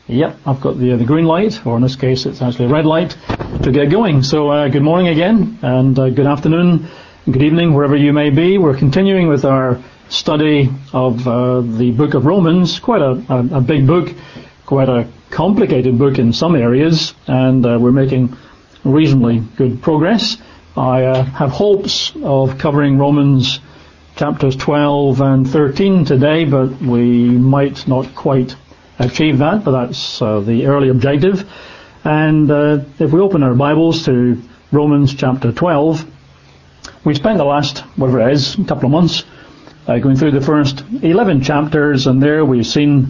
Yep, I've got the green light, or in this case it's actually a red light, to get going. So good morning again, and good afternoon, good evening, wherever you may be. We're continuing with our study of the book of Romans, quite a big book, quite a complicated book in some areas, and we're making reasonably good progress. I have hopes of covering Romans chapters 12 and 13 today, but we might not quite achieve that, but that's the early objective. And if we open our Bibles to Romans chapter 12, we spent the last, whatever it is, a couple of months going through the first 11 chapters, and there we've seen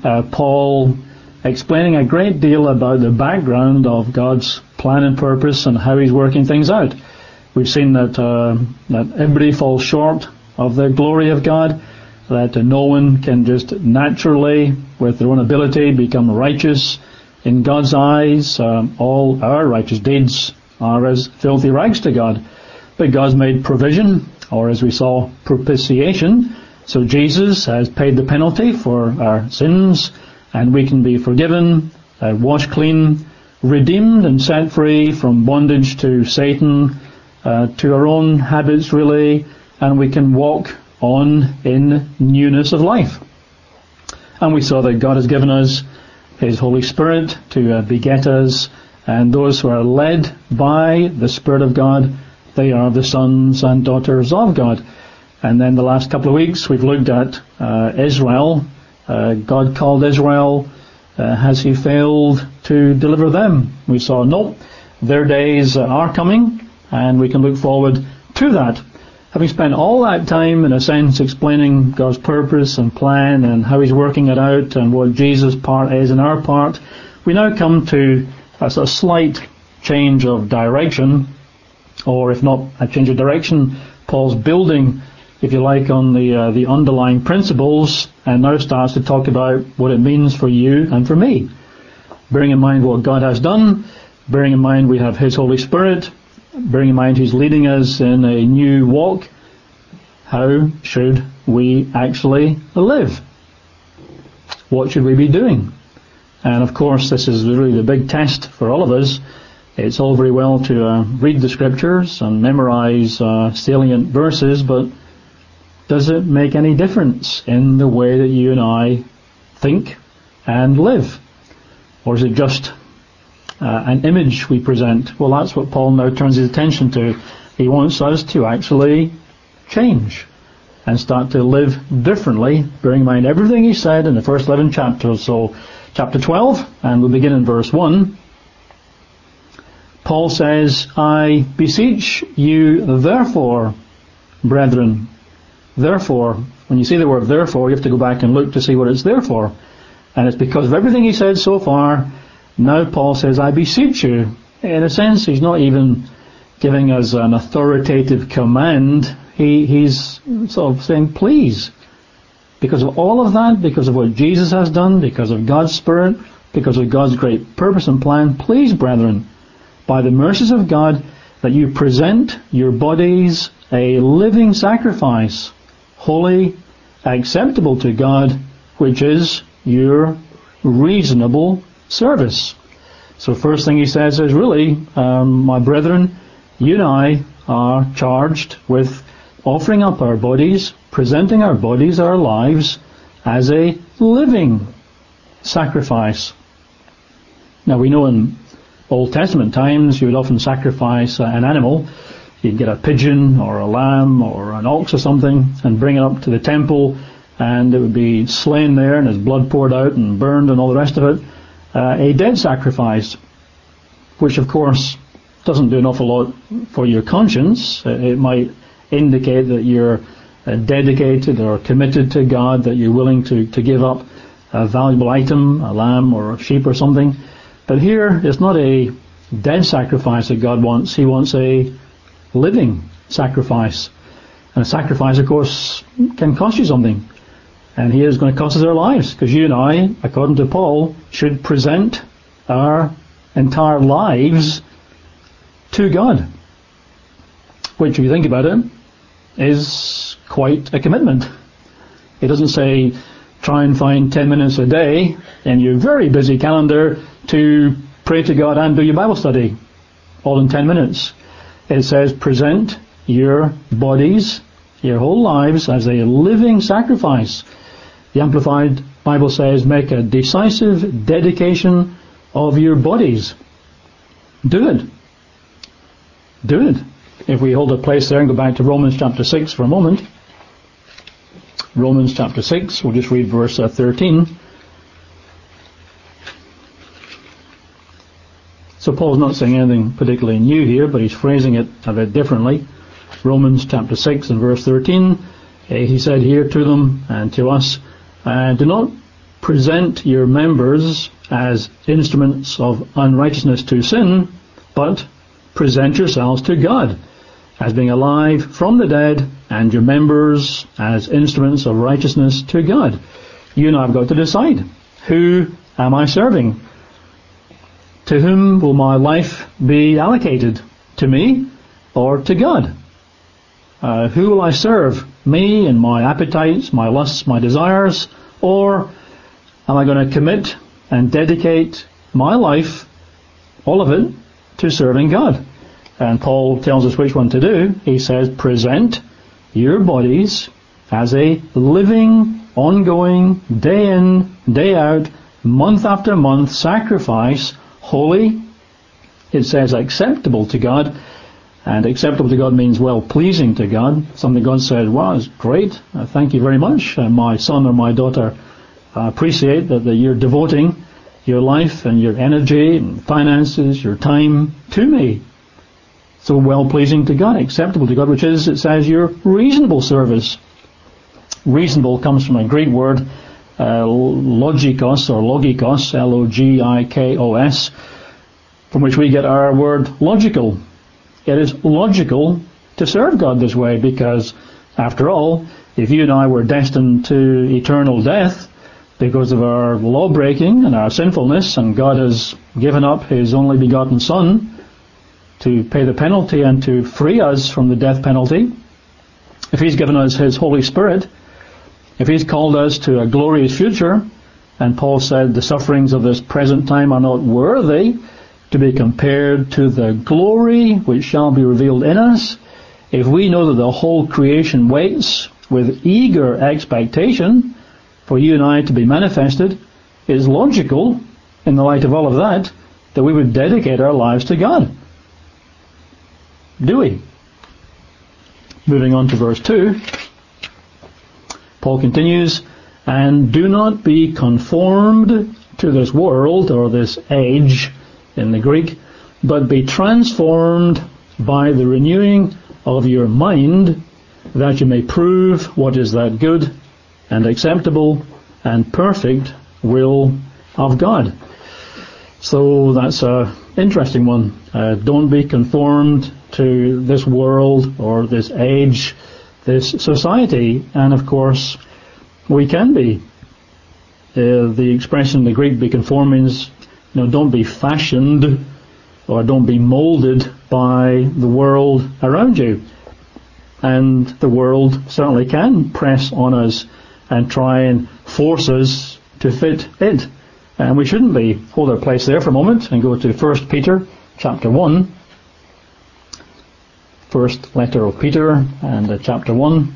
Paul explaining a great deal about the background of God's plan and purpose and how he's working things out. We've seen that everybody falls short of the glory of God, that no one can just naturally, with their own ability, become righteous in God's eyes. All our righteous deeds are as filthy rags to God. But God's made provision, or as we saw, propitiation. So Jesus has paid the penalty for our sins, and we can be forgiven, washed clean, redeemed and set free from bondage to Satan, to our own habits really, and we can walk on in newness of life. And we saw that God has given us His Holy Spirit to beget us, and those who are led by the Spirit of God, they are the sons and daughters of God. And then the last couple of weeks we've looked at Israel. God called Israel. Has He failed to deliver them? We saw, no, their days are coming, and we can look forward to that. Having spent all that time, in a sense, explaining God's purpose and plan and how He's working it out and what Jesus' part is in our part, we now come to a sort of slight change of direction, or if not a change of direction, Paul's building, if you like, on the underlying principles, and now starts to talk about what it means for you and for me. Bearing in mind what God has done, bearing in mind we have His Holy Spirit, bearing in mind He's leading us in a new walk, how should we actually live? What should we be doing? And of course this is really the big test for all of us. It's all very well to read the scriptures and memorize salient verses, but does it make any difference in the way that you and I think and live? Or is it just an image we present? Well, that's what Paul now turns his attention to. He wants us to actually change and start to live differently, bearing in mind everything he said in the first 11 chapters. So, chapter 12, and we'll begin in verse 1. Paul says, I beseech you therefore, brethren. Therefore, when you see the word therefore, you have to go back and look to see what it's there for. And it's because of everything he said so far. Now Paul says, I beseech you. In a sense, he's not even giving us an authoritative command. He's sort of saying, please. Because of all of that, because of what Jesus has done, because of God's Spirit, because of God's great purpose and plan, please, brethren, by the mercies of God, that you present your bodies a living sacrifice, holy, acceptable to God, which is your reasonable service. So first thing he says is really, my brethren, you and I are charged with offering up our bodies, presenting our bodies, our lives, as a living sacrifice. Now we know in Old Testament times you would often sacrifice an animal. You'd get a pigeon or a lamb or an ox or something and bring it up to the temple, and it would be slain there and its blood poured out and burned and all the rest of it. A dead sacrifice, which of course doesn't do an awful lot for your conscience. It might indicate that you're dedicated or committed to God, that you're willing to give up a valuable item, a lamb or a sheep or something. But here it's not a dead sacrifice that God wants. He wants a living sacrifice. And a sacrifice, of course, can cost you something. And here is going to cost us our lives, because you and I, according to Paul, should present our entire lives to God. Which, if you think about it, is quite a commitment. It doesn't say try and find 10 minutes a day in your very busy calendar to pray to God and do your Bible study, all in 10 minutes. It says present your bodies, your whole lives, as a living sacrifice. The Amplified Bible says make a decisive dedication of your bodies. Do it. Do it. If we hold a place there and go back to Romans chapter 6 for a moment. Romans chapter 6, we'll just read verse 13. So Paul's not saying anything particularly new here, but he's phrasing it a bit differently. Romans chapter 6 and verse 13, he said here to them and to us, do not present your members as instruments of unrighteousness to sin, but present yourselves to God as being alive from the dead, and your members as instruments of righteousness to God. You and I have got to decide, who am I serving? To whom will my life be allocated? To me or to God? Who will I serve? Me and my appetites, my lusts, my desires? Or am I going to commit and dedicate my life, all of it, to serving God? And Paul tells us which one to do. He says, present your bodies as a living, ongoing, day in, day out, month after month sacrifice, holy. It says acceptable to God. And acceptable to God means well-pleasing to God. Something God said, wow, it's great. Thank you very much. My son or my daughter appreciate that you're devoting your life and your energy and finances, your time to me. So well-pleasing to God, acceptable to God, which is, it says, your reasonable service. Reasonable comes from a Greek word, logikos or logikos, L-O-G-I-K-O-S, from which we get our word logical. It is logical to serve God this way because, after all, if you and I were destined to eternal death because of our law-breaking and our sinfulness, and God has given up His only begotten Son to pay the penalty and to free us from the death penalty, if He's given us His Holy Spirit, if He's called us to a glorious future, and Paul said the sufferings of this present time are not worthy to be compared to the glory which shall be revealed in us, if we know that the whole creation waits with eager expectation for you and I to be manifested, it is logical, in the light of all of that, that we would dedicate our lives to God. Do we? Moving on to verse 2, Paul continues, and do not be conformed to this world, or this age in the Greek, but be transformed by the renewing of your mind, that you may prove what is that good and acceptable and perfect will of God. So that's an interesting one. Don't be conformed to this world or this age, this society. And of course, we can be. The expression in the Greek, be conformed, means, don't be fashioned or don't be molded by the world around you. And the world certainly can press on us and try and force us to fit it. And we shouldn't be. Hold our place there for a moment and go to 1 Peter chapter 1. First letter of Peter and chapter 1.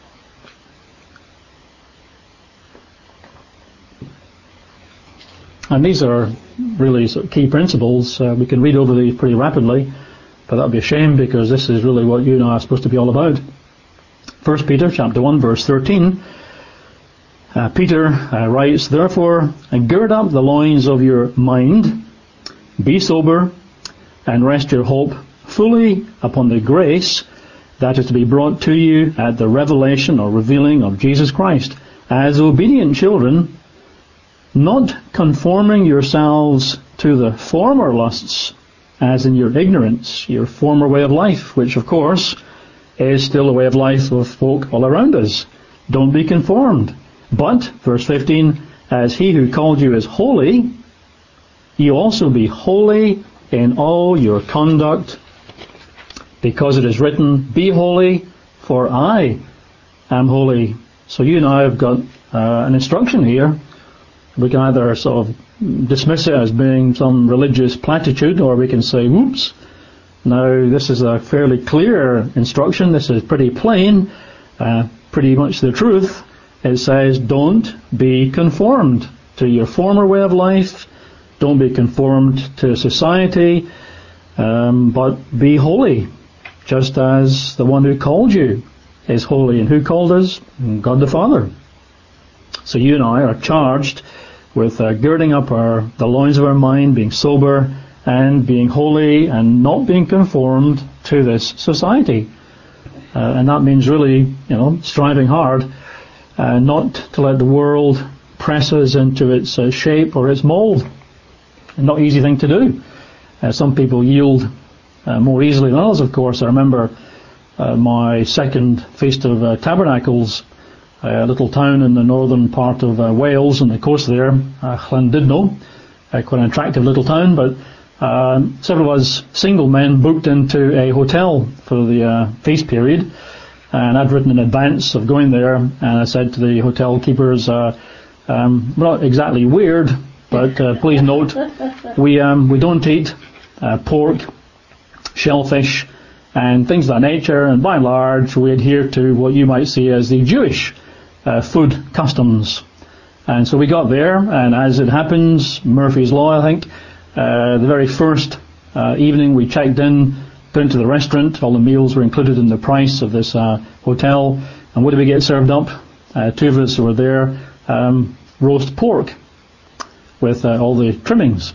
And these are really sort of key principles. We can read over these pretty rapidly, but that would be a shame because this is really what you and I are supposed to be all about. 1 Peter chapter 1 verse 13. Peter writes, therefore, gird up the loins of your mind, be sober, and rest your hope fully upon the grace that is to be brought to you at the revelation or revealing of Jesus Christ, as obedient children, not conforming yourselves to the former lusts, as in your ignorance, your former way of life, which of course is still the way of life of folk all around us. Don't be conformed. But, verse 15, as He who called you is holy, you also be holy in all your conduct, because it is written, be holy, for I am holy. So you and I have got an instruction here. We can either sort of dismiss it as being some religious platitude, or we can say, whoops, now this is a fairly clear instruction, this is pretty plain, pretty much the truth. It says, don't be conformed to your former way of life, don't be conformed to society, but be holy, just as the one who called you is holy. And who called us? God the Father. So you and I are charged with girding up the loins of our mind, being sober, and being holy, and not being conformed to this society. And that means really, striving hard, not to let the world press us into its shape or its mould. Not an easy thing to do. Some people yield more easily than others, of course. I remember my second Feast of Tabernacles, a little town in the northern part of Wales, on the coast there, Llandudno, quite an attractive little town, but several of us single men booked into a hotel for the feast period, and I'd written in advance of going there, and I said to the hotel keepers, not exactly weird, but please note, we don't eat pork, shellfish, and things of that nature, and by and large we adhere to what you might see as the Jewish food customs. And so we got there, and as it happens, Murphy's Law, I think, the very first evening we checked in, went to the restaurant, all the meals were included in the price of this hotel, and what did we get served up? Two of us were there, roast pork with all the trimmings.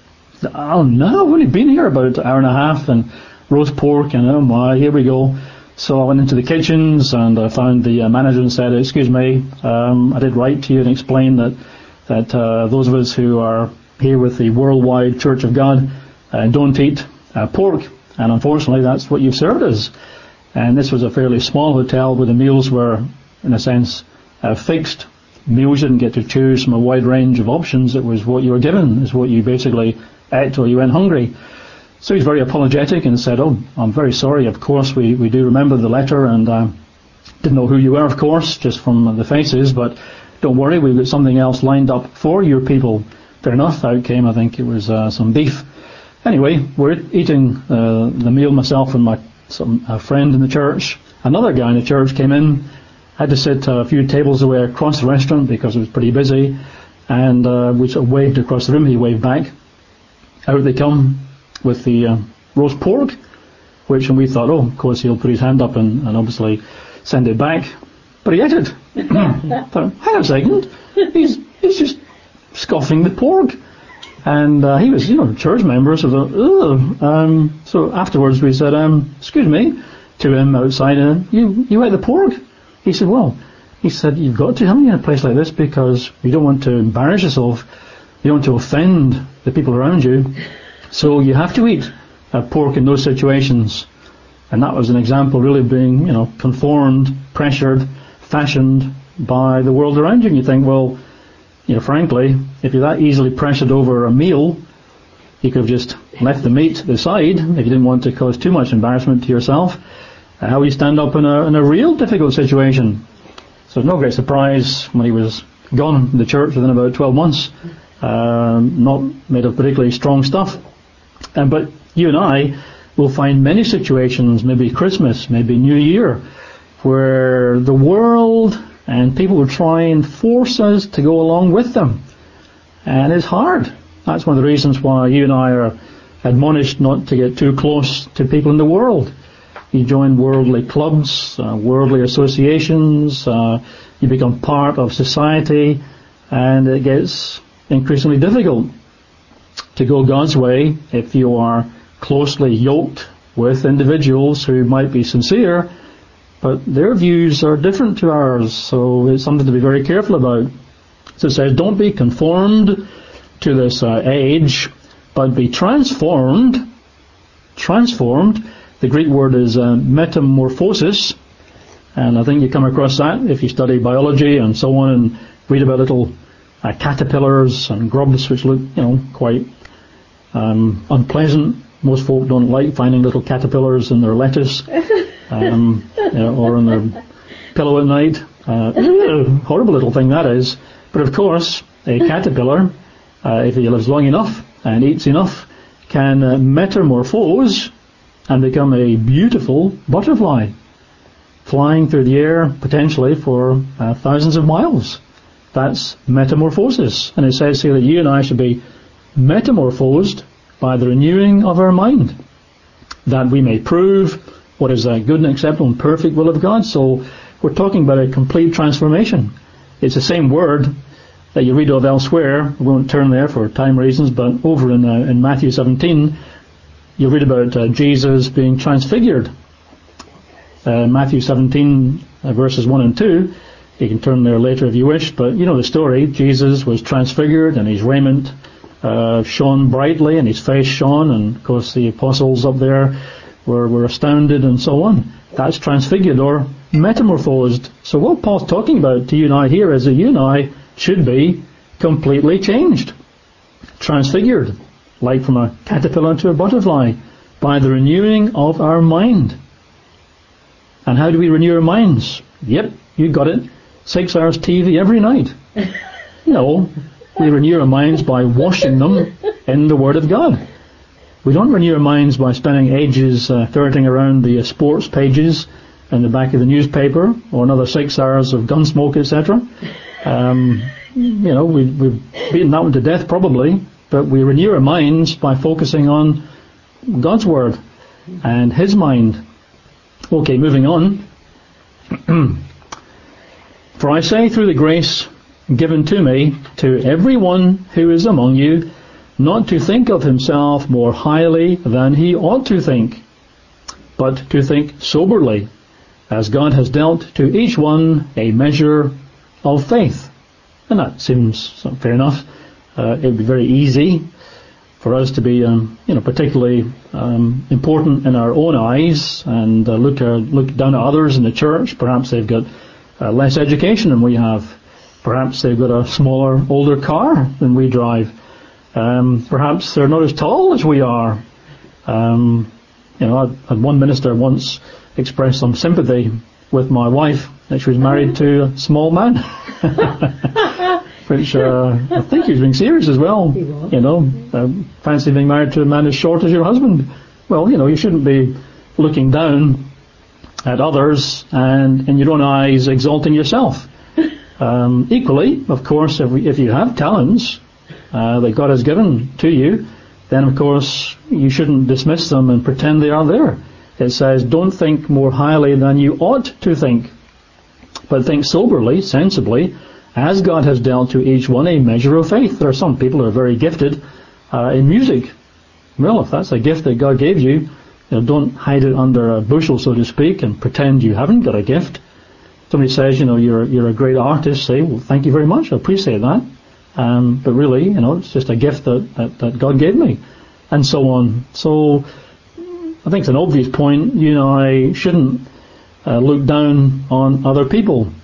Oh no, we've only been here about an hour and a half, and roast pork, and oh my, here we go. So I went into the kitchens and I found the manager and said, excuse me, I did write to you and explain that those of us who are here with the Worldwide Church of God don't eat pork, and unfortunately that's what you've served us. And this was a fairly small hotel where the meals were, in a sense, fixed. Meals you didn't get to choose from a wide range of options. It was what you were given, is what you basically ate till you went hungry. So he's very apologetic and said, oh, I'm very sorry, of course, we do remember the letter, and didn't know who you were, of course, just from the faces, but don't worry, we've got something else lined up for your people. Fair enough, out came, I think it was some beef. Anyway, we're eating the meal, myself and a friend in the church. Another guy in the church came in, had to sit a few tables away across the restaurant because it was pretty busy, and we sort of waved across the room, he waved back. Out they come with the roast pork, which, and we thought, oh, of course he'll put his hand up and obviously send it back, but he ate it. Thought, hang on a second, he's just scoffing the pork, and he was, church member, so so afterwards we said, excuse me, to him outside, you ate the pork? He said, well, you've got to, haven't you, in a place like this, because you don't want to embarrass yourself, you don't want to offend the people around you. So you have to eat pork in those situations. And that was an example really of being, conformed, pressured, fashioned by the world around you. And you think, well, frankly, if you're that easily pressured over a meal, you could have just left the meat to the side if you didn't want to cause too much embarrassment to yourself. How will you stand up in a real difficult situation? So no great surprise when he was gone from the church within about 12 months, not made of particularly strong stuff. But you and I will find many situations, maybe Christmas, maybe New Year, where the world and people will try and force us to go along with them. And it's hard. That's one of the reasons why you and I are admonished not to get too close to people in the world. You join worldly clubs, worldly associations, you become part of society, and it gets increasingly difficult to go God's way if you are closely yoked with individuals who might be sincere, but their views are different to ours, so it's something to be very careful about. So it says, don't be conformed to this age, but be transformed. The Greek word is metamorphosis, and I think you come across that if you study biology and so on and read about little caterpillars and grubs which look, quite unpleasant. Most folk don't like finding little caterpillars in their lettuce or on their pillow at night. Horrible little thing that is. But of course, a caterpillar, if he lives long enough and eats enough, can metamorphose and become a beautiful butterfly, flying through the air potentially for thousands of miles. That's metamorphosis. And it says here that you and I should be metamorphosed by the renewing of our mind, that we may prove what is that good and acceptable and perfect will of God. So we're talking about a complete transformation. It's the same word that you read of elsewhere. We won't turn there for time reasons, but over in Matthew 17, you read about Jesus being transfigured. Matthew 17, verses 1 and 2. You can turn there later if you wish, but you know the story. Jesus was transfigured and his raiment shone brightly and his face shone, and of course the apostles up there were astounded and so on. That's transfigured or metamorphosed. So what Paul's talking about to you and I here is that you and I should be completely changed, transfigured, like from a caterpillar to a butterfly, by the renewing of our mind. And how do we renew our minds? Yep, you got it. 6 hours TV every night. No, we renew our minds by washing them in the Word of God. We don't renew our minds by spending ages ferreting around the sports pages in the back of the newspaper, or another 6 hours of Gunsmoke, etc. We've beaten that one to death probably, but we renew our minds by focusing on God's Word and His mind. Okay, moving on. For I say through the grace given to me, to everyone who is among you, not to think of himself more highly than he ought to think, but to think soberly, as God has dealt to each one a measure of faith. And that seems fair enough. It would be very easy for us to be, particularly important in our own eyes and look down at others in the church. Perhaps they've got less education than we have. Perhaps they've got a smaller, older car than we drive. Perhaps they're not as tall as we are. I had one minister once express some sympathy with my wife that she was married to a small man. Which I think he was being serious as well. Fancy being married to a man as short as your husband. Well, you shouldn't be looking down at others and in your own eyes exalting yourself. Equally, of course, if you have talents that God has given to you, then of course you shouldn't dismiss them and pretend they are there. It says, don't think more highly than you ought to think, but think soberly, sensibly, as God has dealt to each one a measure of faith. There are some people who are very gifted in music. Well, if that's a gift that God gave you, don't hide it under a bushel, so to speak, and pretend you haven't got a gift. Somebody says, you're a great artist, say, well, thank you very much, I appreciate that. But really, it's just a gift that God gave me, and so on. So I think it's an obvious point. I shouldn't look down on other people,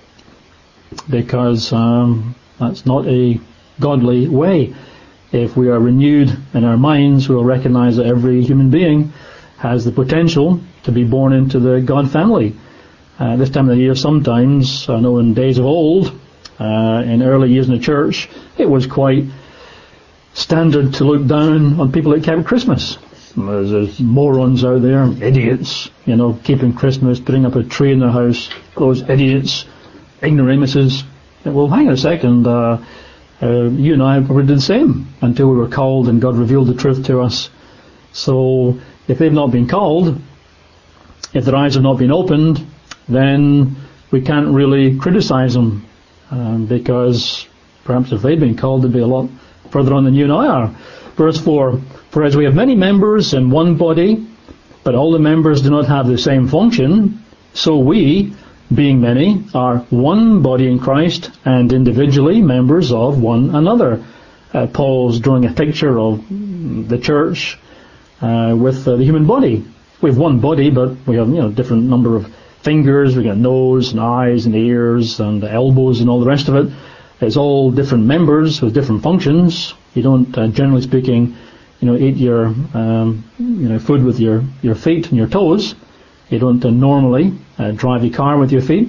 because that's not a godly way. If we are renewed in our minds, we will recognize that every human being has the potential to be born into the God family. This time of the year, sometimes, I know in days of old, in early years in the church, it was quite standard to look down on people that kept Christmas. There's morons out there, idiots, keeping Christmas, putting up a tree in their house, those idiots, ignoramuses. Well, hang on a second, you and I did the same until we were called and God revealed the truth to us. So if they've not been called, if their eyes have not been opened, then we can't really criticize them, because perhaps if they'd been called, they'd be a lot further on than you and I are. Verse 4, for as we have many members in one body, but all the members do not have the same function, so we, being many, are one body in Christ and individually members of one another. Paul's drawing a picture of the church with the human body. We have one body, but we have different number of fingers. We got nose and eyes and ears and elbows and all the rest of it. It's all different members with different functions. You don't, generally speaking, eat your food with your feet and your toes. You don't normally drive your car with your feet.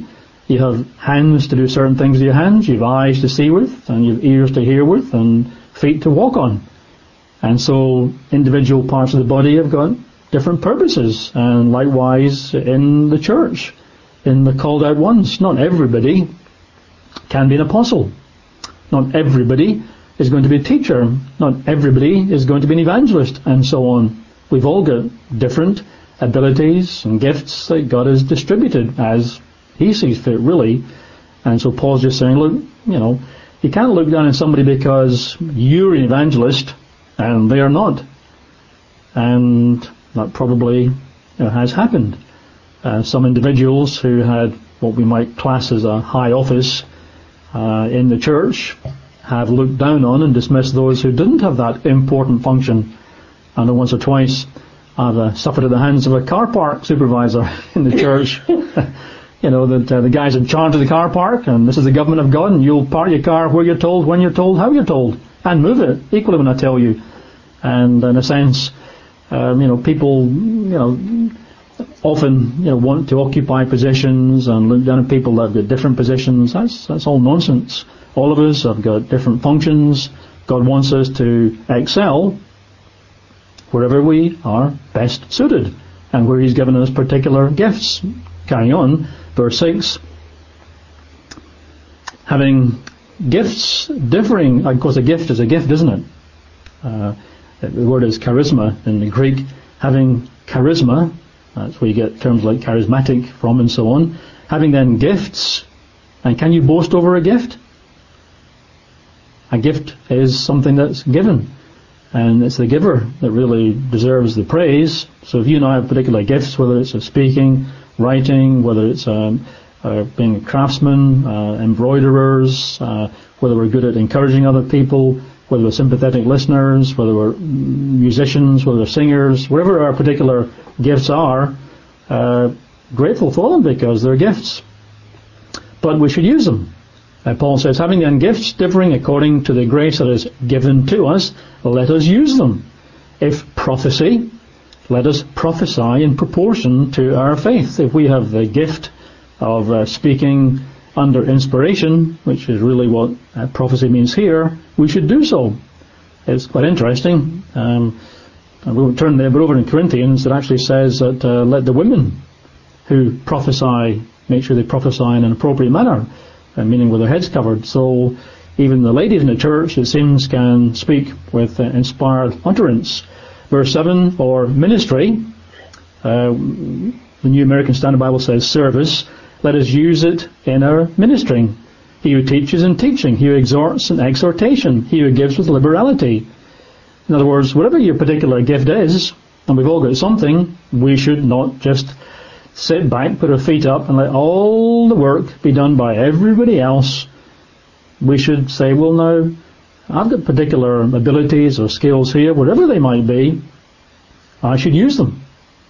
You have hands to do certain things with your hands, you have eyes to see with, and you have ears to hear with, and feet to walk on. And so individual parts of the body have got different purposes, and likewise in the church, in the called out ones. Not everybody can be an apostle. Not everybody is going to be a teacher. Not everybody is going to be an evangelist, and so on. We've all got different abilities and gifts that God has distributed as He sees fit, really. And so Paul's just saying, look, you can't look down on somebody because you're an evangelist and they are not. And that probably has happened. Some individuals who had what we might class as a high office in the church have looked down on and dismissed those who didn't have that important function. I know once or twice I've suffered at the hands of a car park supervisor in the church. That the guy's in charge of the car park, and this is the government of God, and you'll park your car where you're told, when you're told, how you're told, and move it equally when I tell you. And in a sense, people, often, want to occupy positions and look down at people that have got different positions. That's all nonsense. All of us have got different functions. God wants us to excel wherever we are best suited, and where He's given us particular gifts. Carrying on, verse 6. Having gifts differing, of course a gift is a gift, isn't it? The word is charisma in the Greek. Having charisma, that's where you get terms like charismatic from and so on. Having then gifts, and can you boast over a gift? A gift is something that's given, and it's the giver that really deserves the praise. So if you and I have particular gifts, whether it's speaking, writing, whether it's being a craftsman, embroiderers, whether we're good at encouraging other people, whether we're sympathetic listeners, whether we're musicians, whether we're singers, whatever our particular gifts are, grateful for them because they're gifts. But we should use them. Paul says, having then gifts differing according to the grace that is given to us, let us use them. If prophecy, let us prophesy in proportion to our faith. If we have the gift of speaking under inspiration, which is really what prophecy means here, we should do so. It's quite interesting. We won't turn there, but over in Corinthians it actually says that let the women who prophesy make sure they prophesy in an appropriate manner, meaning with their heads covered. So even the ladies in the church, it seems, can speak with inspired utterance. Verse 7, or ministry, the New American Standard Bible says service, let us use it in our ministering. He who teaches in teaching, he who exhorts in exhortation, he who gives with liberality. In other words, whatever your particular gift is, and we've all got something, we should not just sit back, put our feet up, and let all the work be done by everybody else. We should say, well, now, I've got particular abilities or skills here, whatever they might be, I should use them.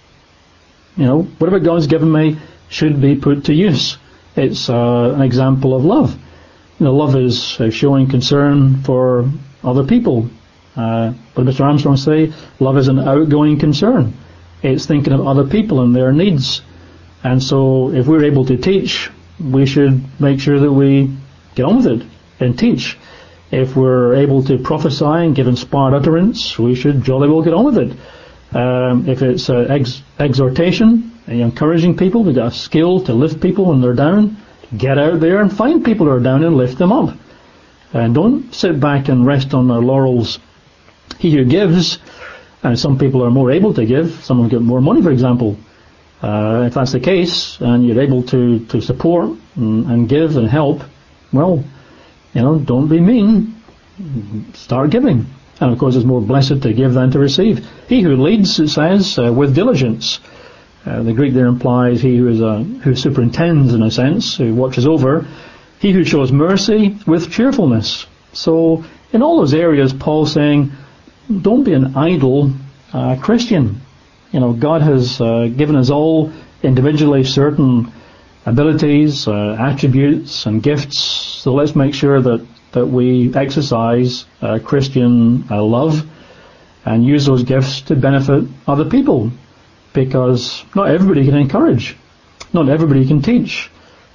Whatever God's given me should be put to use. It's an example of love. Love is showing concern for other people. But Mr. Armstrong say, love is an outgoing concern. It's thinking of other people and their needs. And so if we're able to teach, we should make sure that we get on with it and teach. If we're able to prophesy and give inspired utterance, we should jolly well get on with it. If it's exhortation, encouraging people, we've got a skill to lift people when they're down, get out there and find people who are down and lift them up. And don't sit back and rest on their laurels. He who gives, and some people are more able to give, some have got more money, for example. If that's the case, and you're able to support and give and help, well, don't be mean. Start giving. And of course it's more blessed to give than to receive. He who leads, it says, with diligence. The Greek there implies he who superintends, in a sense, who watches over. He who shows mercy with cheerfulness. So in all those areas, Paul's saying, don't be an idle Christian. God has given us all individually certain abilities, attributes and gifts. So let's make sure that we exercise Christian love and use those gifts to benefit other people. Because not everybody can encourage. Not everybody can teach.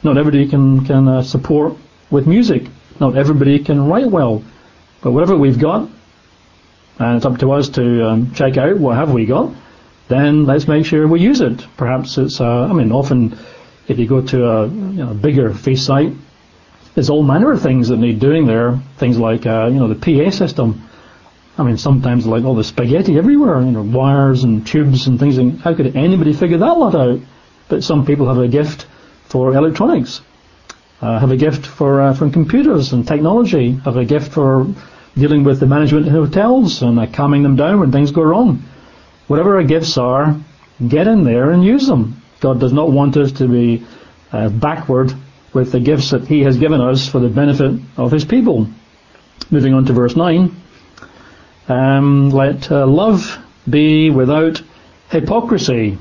Not everybody can support with music. Not everybody can write well. But whatever we've got, and it's up to us to check out what have we got, then let's make sure we use it. Perhaps it's, often if you go to a bigger feast site, there's all manner of things that need doing there. Things like, the PA system. Sometimes like all the spaghetti everywhere, wires and tubes and things. And how could anybody figure that lot out? But some people have a gift for electronics, have a gift for computers and technology, have a gift for dealing with the management in hotels and calming them down when things go wrong. Whatever our gifts are, get in there and use them. God does not want us to be backward with the gifts that He has given us for the benefit of His people. Moving on to verse 9. Let love be without hypocrisy.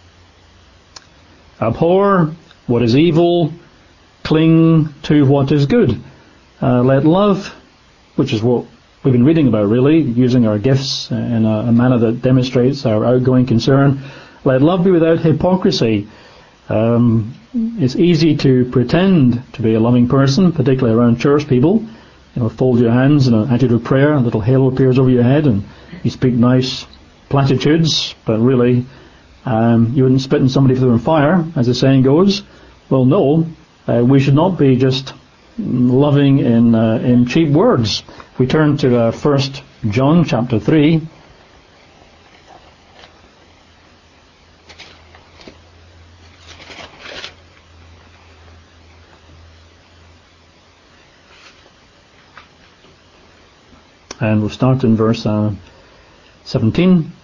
Abhor what is evil, cling to what is good. Let love, which is what we've been reading about really, using our gifts in a manner that demonstrates our outgoing concern. Let love be without hypocrisy. It's easy to pretend to be a loving person, particularly around church people. Fold your hands in an attitude of prayer, a little halo appears over your head, and you speak nice platitudes, but really you wouldn't spit in somebody if they were on fire, as the saying goes. Well, no, we should not be just loving in cheap words. We turn to 1 John chapter 3. And we'll start in verse 17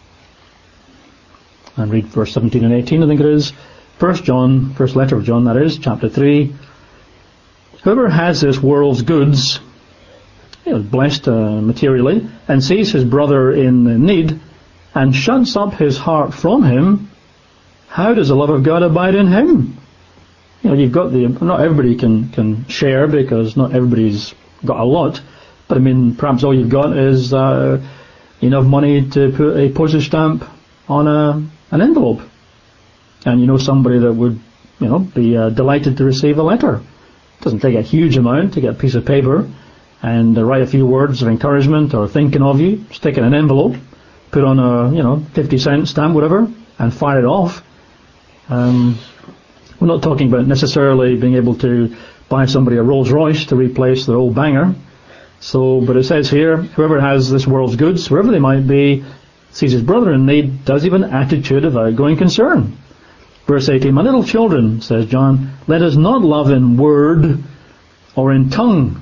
and read verse 17 and 18, I think it is. 1 John, first letter of John, that is, chapter 3. Whoever has this world's goods, blessed materially, and sees his brother in need, and shuts up his heart from him, how does the love of God abide in him? You've got not everybody can share, because not everybody's got a lot. But perhaps all you've got is enough money to put a postage stamp on an envelope, and somebody that would be delighted to receive a letter. It doesn't take a huge amount to get a piece of paper and write a few words of encouragement or thinking of you, stick it in an envelope, put on a 50-cent stamp, whatever, and fire it off. We're not talking about necessarily being able to buy somebody a Rolls Royce to replace their old banger. But it says here, whoever has this world's goods, wherever they might be, sees his brother in need, does he have an attitude of outgoing concern. Verse 18, my little children, says John, let us not love in word or in tongue,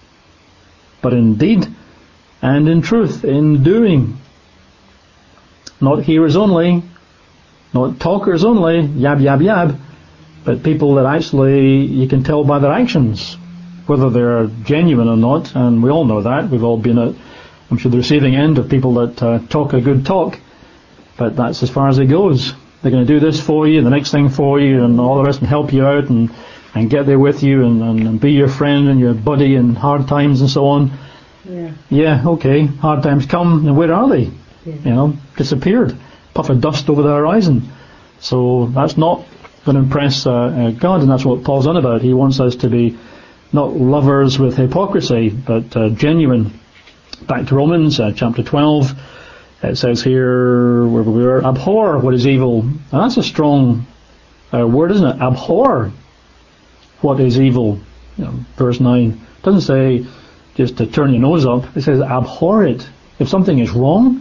but in deed and in truth, in doing. Not hearers only, not talkers only, yab, yab, yab, but people that actually you can tell by their actions whether they're genuine or not, and we all know that. We've all been at, I'm sure, the receiving end of people that talk a good talk, but that's as far as it goes. They're going to do this for you, the next thing for you, and all the rest, and help you out, and get there with you, and be your friend and your buddy in hard times and so on. Yeah, okay, hard times come, and where are they? Yeah. Disappeared. Puff of dust over the horizon. So that's not going to impress God, and that's what Paul's on about. He wants us to be not lovers with hypocrisy, but genuine. Back to Romans chapter 12. It says here, where we were, abhor what is evil. And that's a strong word, isn't it? Abhor what is evil. Verse 9. It doesn't say just to turn your nose up. It says abhor it. If something is wrong,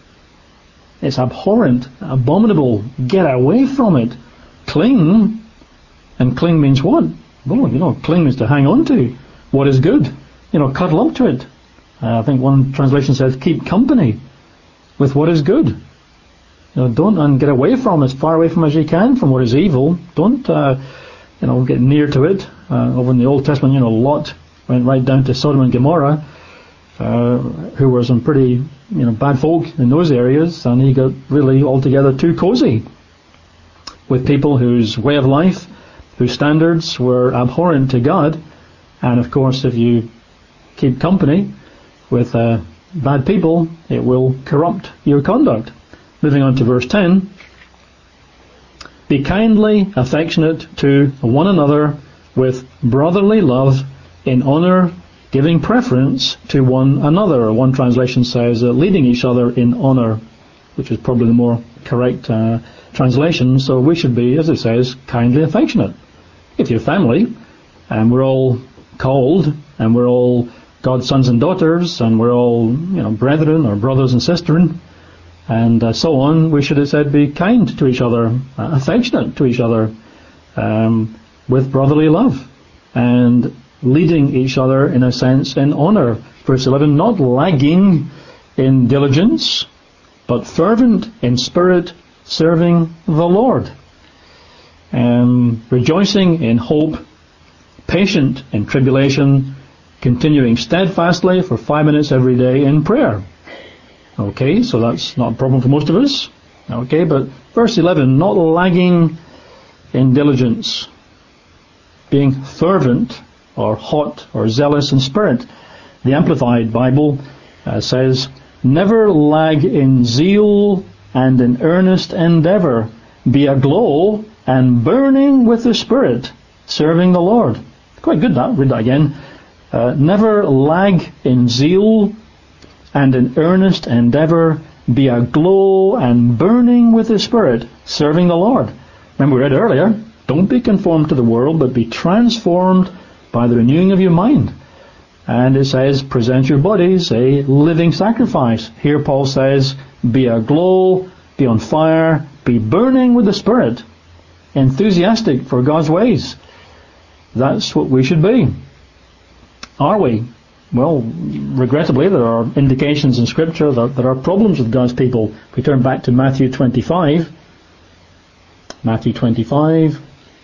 it's abhorrent, abominable. Get away from it. Cling. And cling means what? Well, cling means to hang on to what is good. Cuddle up to it. I think one translation says keep company with what is good. Don't and get away from, as far away from as you can, from what is evil. Don't, get near to it. Over in the Old Testament, Lot went right down to Sodom and Gomorrah, who were some pretty, bad folk in those areas, and he got really altogether too cozy with people whose way of life, whose standards were abhorrent to God. And of course, if you keep company with bad people, it will corrupt your conduct. Moving on to verse 10. Be kindly affectionate to one another with brotherly love, in honour, giving preference to one another. One translation says leading each other in honour, which is probably the more correct translation. So we should be, as it says, kindly affectionate. If you're family, and we're all called, and we're all God's sons and daughters, and we're all, brethren or brothers and sisters, and so on, we should have said be kind to each other, affectionate to each other, with brotherly love, and leading each other, in a sense, in honour. Verse 11, not lagging in diligence, but fervent in spirit, serving the Lord. Rejoicing in hope, patient in tribulation, continuing steadfastly for 5 minutes every day in prayer. Okay, so that's not a problem for most of us. Okay, but verse 11, not lagging in diligence, being fervent or hot or zealous in spirit. The Amplified Bible says, never lag in zeal and in earnest endeavour. Be aglow and burning with the Spirit, serving the Lord. Quite good that. Read that again. Never lag in zeal and in earnest endeavour. Be aglow and burning with the Spirit, serving the Lord. Remember we read earlier, don't be conformed to the world, but be transformed by the renewing of your mind. And it says, present your bodies a living sacrifice. Here Paul says, be aglow, be on fire, be burning with the Spirit, enthusiastic for God's ways. That's what we should be. Are we? Well, regrettably, there are indications in Scripture that there are problems with God's people. If we turn back to Matthew 25, Matthew 25,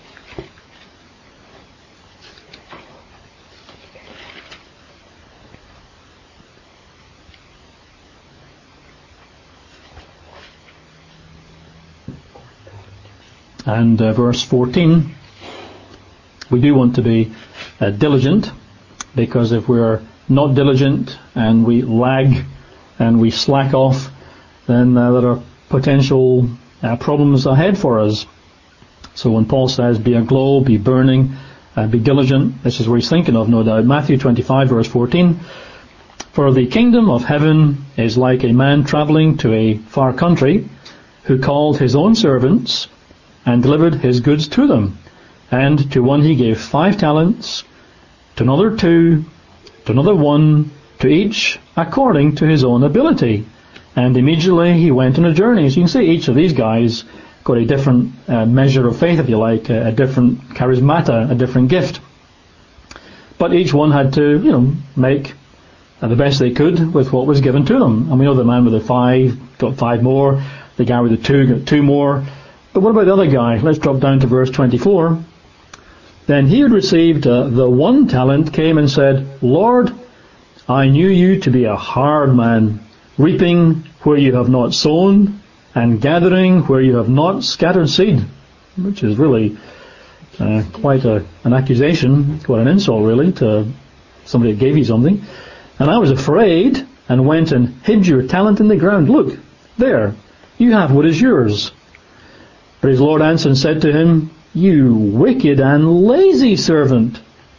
and verse 14, we do want to be diligent, because if we're not diligent and we lag and we slack off, then there are potential problems ahead for us. So when Paul says be aglow, be burning, be diligent, this is what he's thinking of, no doubt. Matthew 25 verse 14, for the kingdom of heaven is like a man travelling to a far country, who called his own servants and delivered his goods to them. And to one he gave 5 talents, to another 2, to another 1, to each according to his own ability. And immediately he went on a journey. So you can see each of these guys got a different measure of faith, if you like, a different charismata, a different gift. But each one had to, make the best they could with what was given to them. And we know the man with the 5 got 5 more, the guy with the 2 got 2 more. But what about the other guy? Let's drop down to verse 24. Then he who had received the 1 talent came and said, Lord, I knew you to be a hard man, reaping where you have not sown, and gathering where you have not scattered seed. Which is really quite an accusation, quite an insult really, to somebody that gave you something. And I was afraid, and went and hid your talent in the ground. Look, there, you have what is yours. But his Lord answered and said to him, you wicked and lazy servant.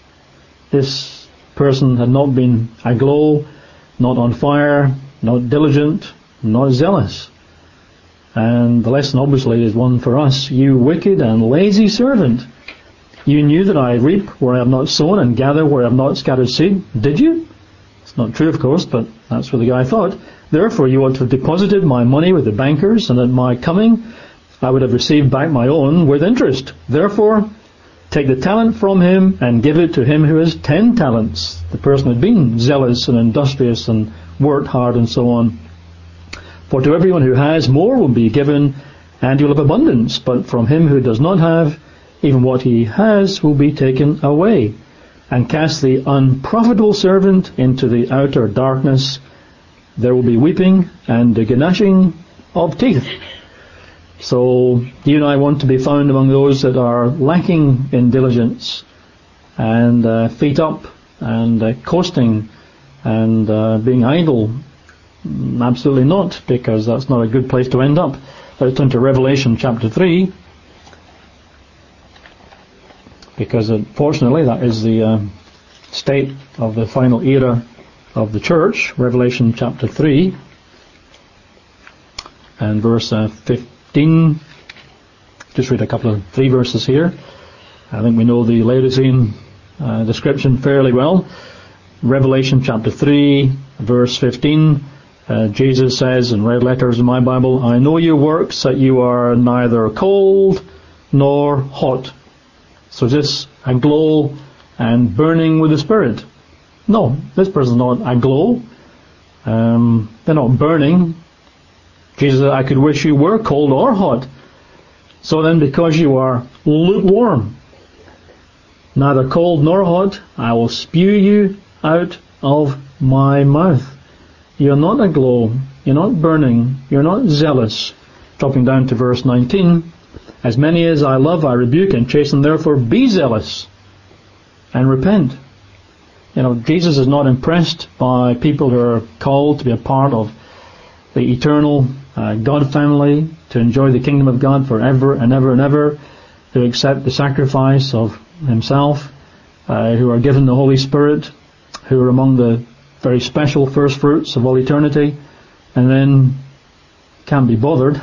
This person had not been aglow, not on fire, not diligent, not zealous. And the lesson obviously is one for us. You wicked and lazy servant. You knew that I reap where I have not sown and gather where I have not scattered seed. Did you? It's not true, of course, but that's what the guy thought. Therefore you ought to have deposited my money with the bankers, and at my coming I would have received back my own with interest. Therefore, take the talent from him and give it to him who has 10 talents. The person had been zealous and industrious and worked hard and so on. For to everyone who has, more will be given, and he will have abundance. But from him who does not have, even what he has will be taken away. And cast the unprofitable servant into the outer darkness. There will be weeping and the gnashing of teeth. So you and I want to be found among those that are lacking in diligence and feet up and coasting and being idle. Absolutely not, because that's not a good place to end up. Let's turn to Revelation chapter 3 because unfortunately that is the state of the final era of the church. Revelation chapter 3 and verse 15. Just read a couple of 3 verses here. I think we know the Laodicean description fairly well. Revelation chapter 3 verse 15. Jesus says in red letters in my Bible, I know your works, that you are neither cold nor hot. So is this aglow and burning with the Spirit? No, this person's not aglow. They're not burning. Jesus said, I could wish you were cold or hot. So then, because you are lukewarm, neither cold nor hot, I will spew you out of my mouth. You're not aglow, you're not burning, you're not zealous. Dropping down to verse 19, as many as I love, I rebuke and chasten, therefore be zealous and repent. You know, Jesus is not impressed by people who are called to be a part of the eternal God family, to enjoy the kingdom of God forever and ever and ever, who accept the sacrifice of Himself, who are given the Holy Spirit, who are among the very special first fruits of all eternity, and then can't be bothered,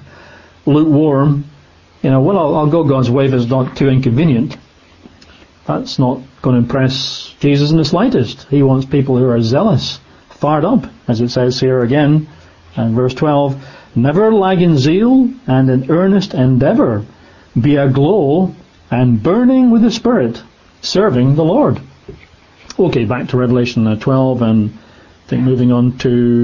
lukewarm. You know, well, I'll go God's way if it's not too inconvenient. That's not going to impress Jesus in the slightest. He wants people who are zealous, fired up, as it says here again, and verse 12, never lag in zeal and in earnest endeavour, be aglow and burning with the Spirit, serving the Lord. Okay, back to Revelation 12, and I think moving on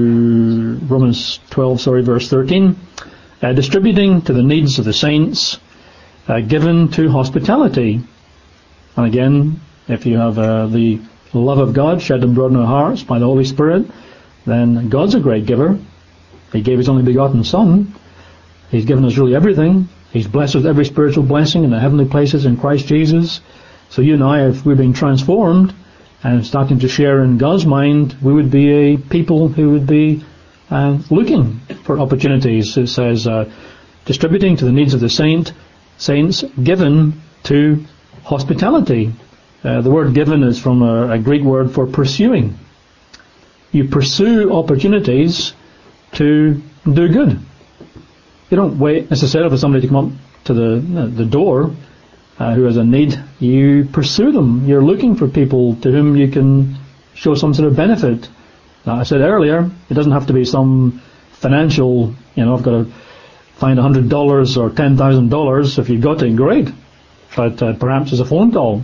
to Romans 12, verse 13. Distributing to the needs of the saints, given to hospitality. And again, if you have the love of God shed abroad in our hearts by the Holy Spirit, then God's a great giver. He gave His only begotten Son. He's given us really everything. He's blessed with every spiritual blessing in the heavenly places in Christ Jesus. So you and I, if we're being transformed and starting to share in God's mind, we would be a people who would be looking for opportunities. It says, distributing to the needs of the saints, given to hospitality. The word given is from a Greek word for pursuing. You pursue opportunities to do good. You don't wait necessarily for somebody to come up to the door who has a need. You pursue them. You're looking for people to whom you can show some sort of benefit. I said earlier, it doesn't have to be some financial, I've got to find $100 or $10,000. If you've got it, great. But perhaps it's a phone call.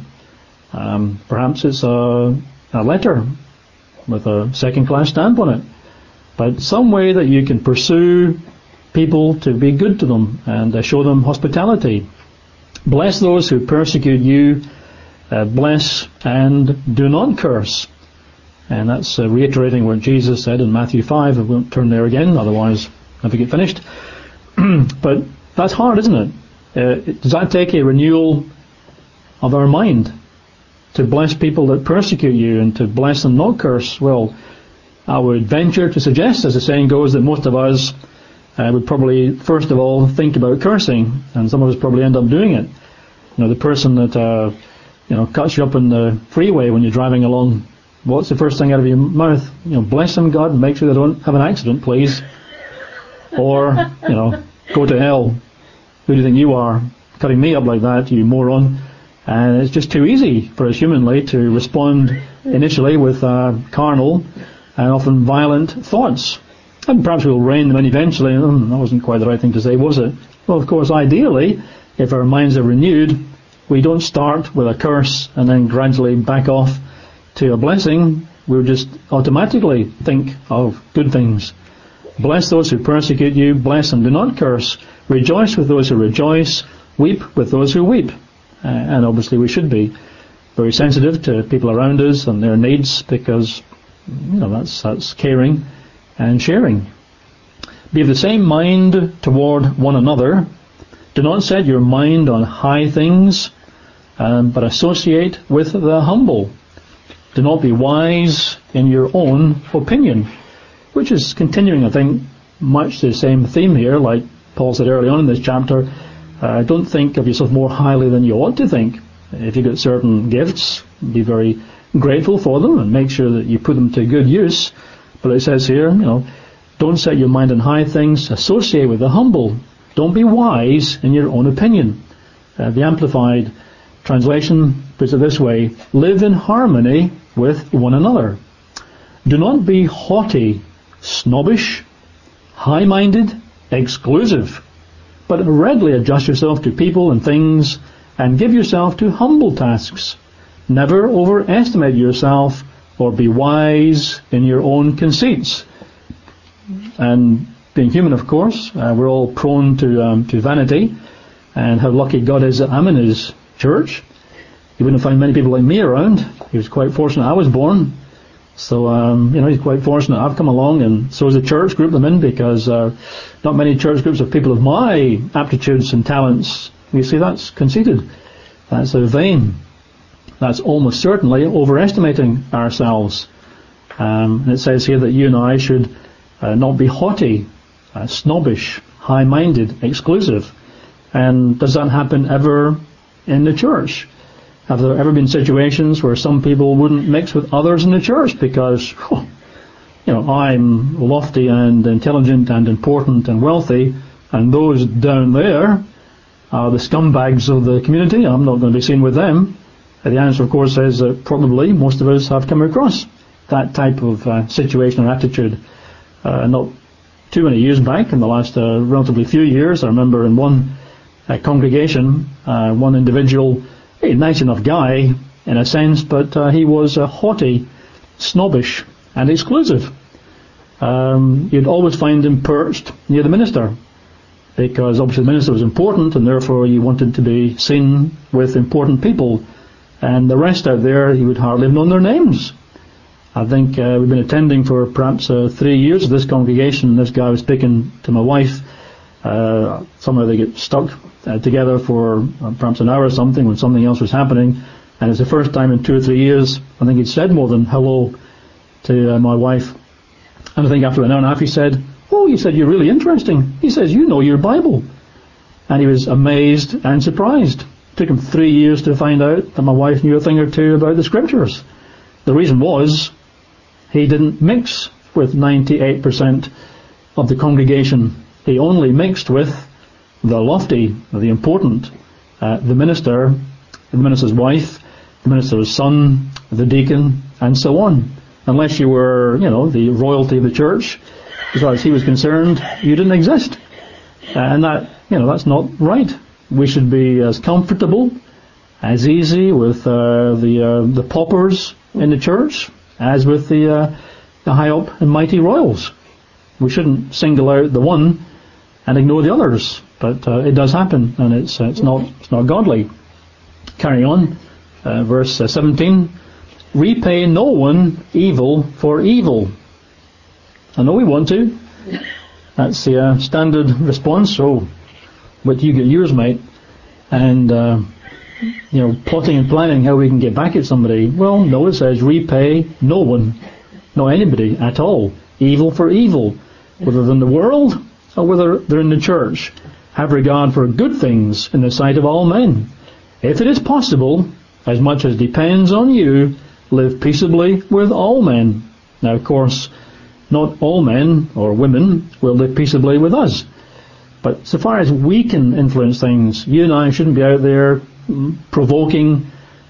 Perhaps it's a letter with a second-class stamp on it. But some way that you can pursue people to be good to them and show them hospitality. Bless those who persecute you. Bless and do not curse. And that's reiterating what Jesus said in Matthew 5. I won't turn there again, otherwise I'll never get finished. But that's hard, isn't it? Does that take a renewal of our mind? To bless people that persecute you and to bless and not curse? Well, I would venture to suggest, as the saying goes, that most of us would probably, first of all, think about cursing, and some of us probably end up doing it. The person that, cuts you up in the freeway when you're driving along, what's the first thing out of your mouth? Bless them, God, and make sure they don't have an accident, please. Or, go to hell. Who do you think you are? Cutting me up like that, you moron. And it's just too easy for us humanly to respond initially with carnal and often violent thoughts. And perhaps we'll rein them in eventually. That wasn't quite the right thing to say, was it? Well, of course, ideally, if our minds are renewed, we don't start with a curse and then gradually back off to a blessing. We'll just automatically think of good things. Bless those who persecute you, bless and do not curse. Rejoice with those who rejoice, weep with those who weep. And obviously we should be very sensitive to people around us and their needs, because that's caring and sharing. Be of the same mind toward one another. Do not set your mind on high things, but associate with the humble. Do not be wise in your own opinion, which is continuing, I think, much the same theme here, like Paul said early on in this chapter. Don't think of yourself more highly than you ought to think. If you get certain gifts, be very grateful for them and make sure that you put them to good use. But it says here, don't set your mind on high things, associate with the humble. Don't be wise in your own opinion. The Amplified translation puts it this way: live in harmony with one another. Do not be haughty, snobbish, high-minded, exclusive, but readily adjust yourself to people and things and give yourself to humble tasks. Never overestimate yourself or be wise in your own conceits. And being human, of course, we're all prone to vanity, and how lucky God is that I'm in His church. He wouldn't find many people like me around. He was quite fortunate I was born. So, He's quite fortunate I've come along, and so is the church group I'm in, because not many church groups of people of my aptitudes and talents. You see, that's conceited. That's vain. That's almost certainly overestimating ourselves. And it says here that you and I should not be haughty, snobbish, high-minded, exclusive. And does that happen ever in the church? Have there ever been situations where some people wouldn't mix with others in the church because, I'm lofty and intelligent and important and wealthy, and those down there are the scumbags of the community, I'm not going to be seen with them? The answer, of course, is that probably most of us have come across that type of situation or attitude. Not too many years back, in the last relatively few years, I remember in one congregation, one individual, a nice enough guy in a sense, but he was haughty, snobbish and exclusive. You'd always find him perched near the minister, because obviously the minister was important and therefore you wanted to be seen with important people, and the rest out there he would hardly have known their names. I think we've been attending for perhaps 3 years of this congregation. This guy was speaking to my wife. Somehow they get stuck together for perhaps an hour or something when something else was happening, and it's the first time in 2 or 3 years I think he'd said more than hello to my wife. And I think after an hour and a half he said, "Oh," he said, "you're really interesting." He says, "You know your Bible." And he was amazed and surprised. It took him 3 years to find out that my wife knew a thing or two about the scriptures. The reason was he didn't mix with 98% of the congregation. He only mixed with the lofty, the important, the minister, the minister's wife, the minister's son, the deacon, and so on. Unless you were, the royalty of the church, as far as he was concerned, you didn't exist. And that, that's not right. We should be as comfortable, as easy with the paupers in the church as with the high up and mighty royals. We shouldn't single out the one and ignore the others, but it does happen, and it's not godly. Carry on, verse 17. Repay no one evil for evil. I know we want to. That's the standard response. Oh, but you get yours, mate. And plotting and planning how we can get back at somebody. Well, no, it says repay no one, not anybody at all, evil for evil, whether they're in the world or whether they're in the church. Have regard for good things in the sight of all men. If it is possible, as much as depends on you, live peaceably with all men. Now, of course, not all men or women will live peaceably with us. But so far as we can influence things, you and I shouldn't be out there provoking,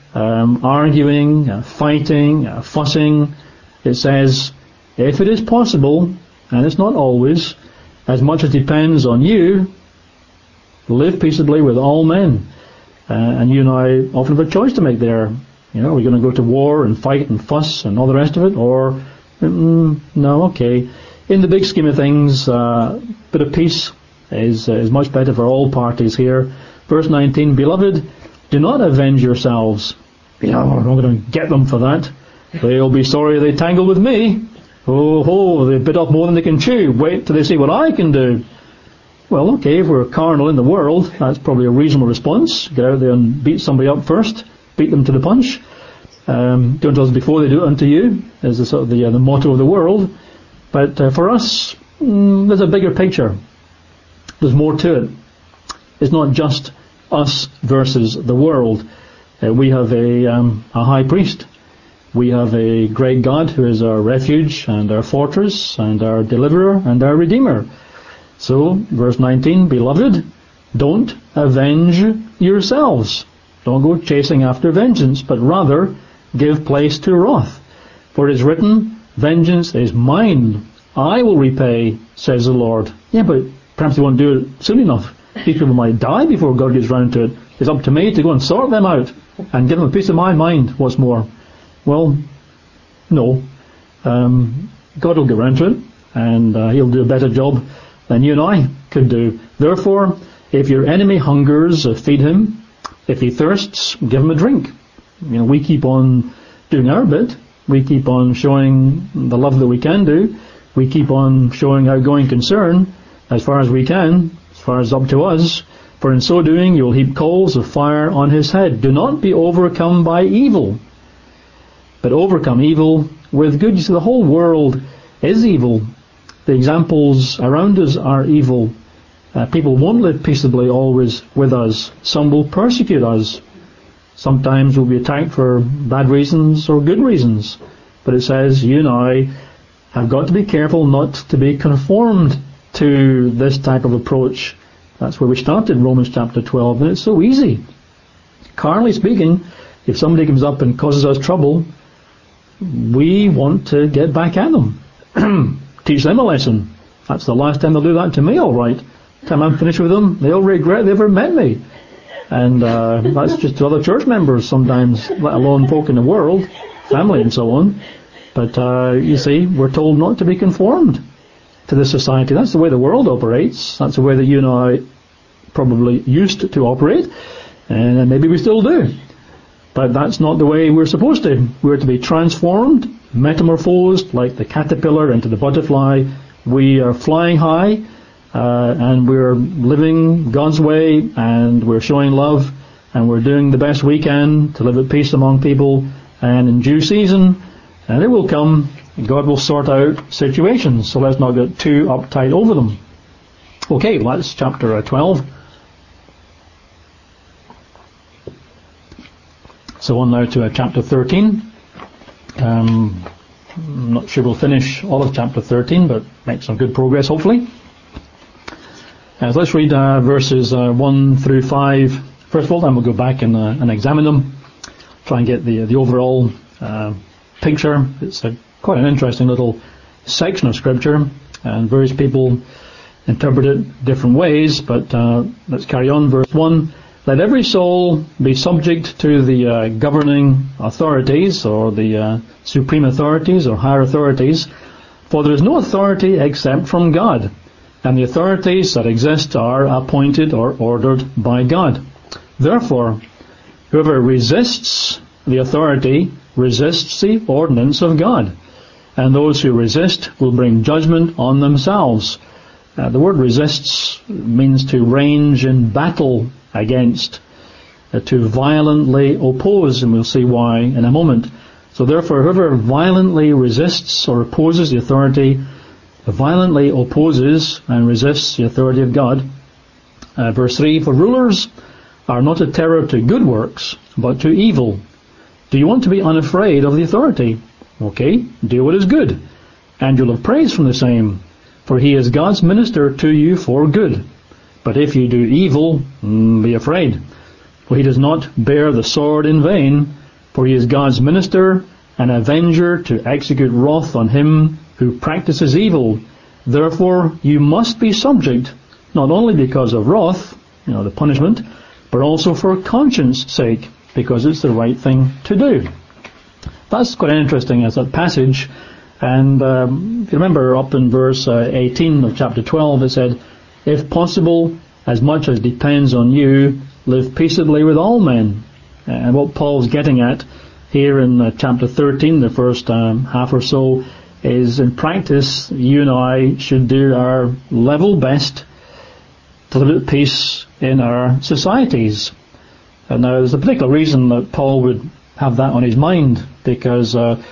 arguing, fighting, fussing. It says, if it is possible, and it's not always, as much as depends on you, live peaceably with all men. And you and I often have a choice to make there. Are we going to go to war and fight and fuss and all the rest of it? Or, no, okay. In the big scheme of things, bit of peace is much better for all parties here. Verse 19, Beloved, do not avenge yourselves. We're not going to get them for that. They'll be sorry they tangled with me. They bit off more than they can chew. Wait till they see what I can do. Well, okay, if we're carnal in the world, that's probably a reasonable response. Get out there and beat somebody up first. Beat them to the punch. Do unto others before they do it unto you, is the sort of the motto of the world. But for us, there's a bigger picture. There's more to it. It's not just us versus the world. We have a high priest. We have a great God who is our refuge and our fortress and our deliverer and our redeemer. So, verse 19, beloved, don't avenge yourselves. Don't go chasing after vengeance, but rather give place to wrath. For it is written, vengeance is mine. I will repay, says the Lord. Yeah, but perhaps you won't do it soon enough. These people might die before God gets round to it. It's up to me to go and sort them out and give them a piece of my mind, what's more. Well, no. God will get round to it, and He'll do a better job than you and I could do. Therefore, if your enemy hungers, feed him. If he thirsts, give him a drink. We keep on doing our bit. We keep on showing the love that we can do. We keep on showing outgoing concern as far as we can, as far as up to us. For in so doing, you will heap coals of fire on his head. Do not be overcome by evil, but overcome evil with good. You see, the whole world is evil. The examples around us are evil. People won't live peaceably always with us. Some will persecute us. Sometimes we'll be attacked for bad reasons or good reasons. But it says you and I have got to be careful not to be conformed to this type of approach. That's where we started Romans chapter 12, and it's so easy. Carnally speaking, if somebody comes up and causes us trouble, we want to get back at them. Teach them a lesson. That's the last time they'll do that to me, all right. Time I'm finished with them, they'll regret they ever met me. And that's just to other church members sometimes, let alone folk in the world, family and so on. But you see, we're told not to be conformed to this society. That's the way the world operates. That's the way that you and I probably used to operate, and maybe we still do. But that's not the way we're supposed to. We're to be transformed, metamorphosed, like the caterpillar into the butterfly. We are flying high, and we're living God's way, and we're showing love, and we're doing the best we can to live at peace among people, and in due season, and it will come, God will sort out situations, so let's not get too uptight over them. Okay, that's chapter 12. So on now to chapter 13. I'm not sure we'll finish all of chapter 13, but make some good progress, hopefully. So let's read verses 1 through 5 first of all, then we'll go back and examine them, try and get the overall picture. It's quite an interesting little section of Scripture, and various people interpret it different ways, but let's carry on. Verse 1. Let every soul be subject to the governing authorities, or the supreme authorities, or higher authorities, for there is no authority except from God, and the authorities that exist are appointed or ordered by God. Therefore, whoever resists the authority resists the ordinance of God, and those who resist will bring judgment on themselves. The word resists means to range in battle against, to violently oppose, and we'll see why in a moment. So therefore, whoever violently resists or opposes the authority, violently opposes and resists the authority of God. Verse 3, for rulers are not a terror to good works, but to evil. Do you want to be unafraid of the authority? Okay, do what is good, and you'll have praise from the same, for he is God's minister to you for good. But if you do evil, be afraid, for he does not bear the sword in vain, for he is God's minister, an avenger to execute wrath on him who practices evil. Therefore you must be subject, not only because of wrath, the punishment, but also for conscience sake, because it's the right thing to do. That's quite interesting as a passage. And if you remember up in verse 18 of chapter 12, it said, if possible, as much as depends on you, live peaceably with all men. And what Paul's getting at here in chapter 13, the first half or so, is in practice, you and I should do our level best to live at peace in our societies. And now there's a particular reason that Paul would have that on his mind, because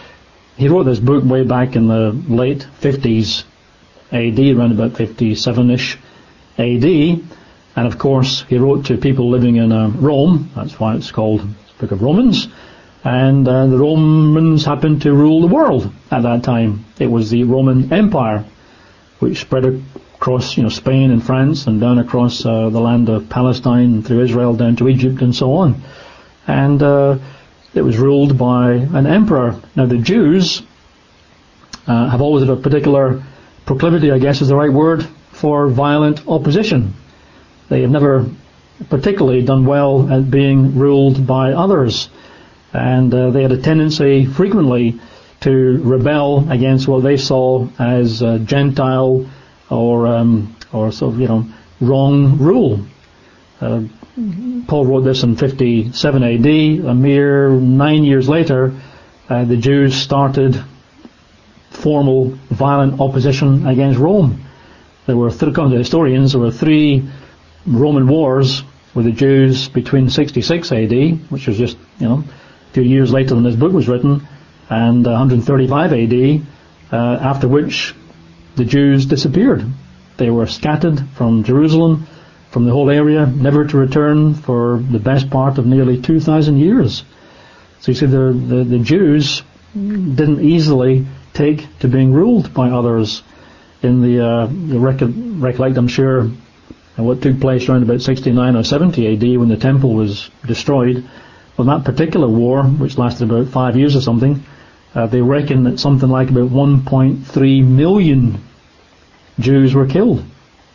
he wrote this book way back in the late 50s AD, around about 57-ish AD, and of course he wrote to people living in Rome. That's why it's called book of Romans. And the Romans happened to rule the world at that time. It was the Roman Empire, which spread across, Spain and France and down across the land of Palestine, through Israel down to Egypt and so on. And it was ruled by an emperor. Now the Jews have always had a particular proclivity, I guess is the right word, for violent opposition. They have never particularly done well at being ruled by others. And they had a tendency frequently to rebel against what they saw as Gentile or sort of, wrong rule. Paul wrote this in 57 AD. A mere 9 years later, the Jews started formal violent opposition against Rome. There were, according to historians, there were 3 Roman wars with the Jews between 66 AD, which was just, 2 years later than this book was written, and 135 AD, after which the Jews disappeared. They were scattered from Jerusalem, from the whole area, never to return for the best part of nearly 2,000 years. So you see, the Jews didn't easily take to being ruled by others. In the recollect, I'm sure, what took place around about 69 or 70 AD when the temple was destroyed. Well, that particular war, which lasted about 5 years or something, they reckon that something like about 1.3 million Jews were killed.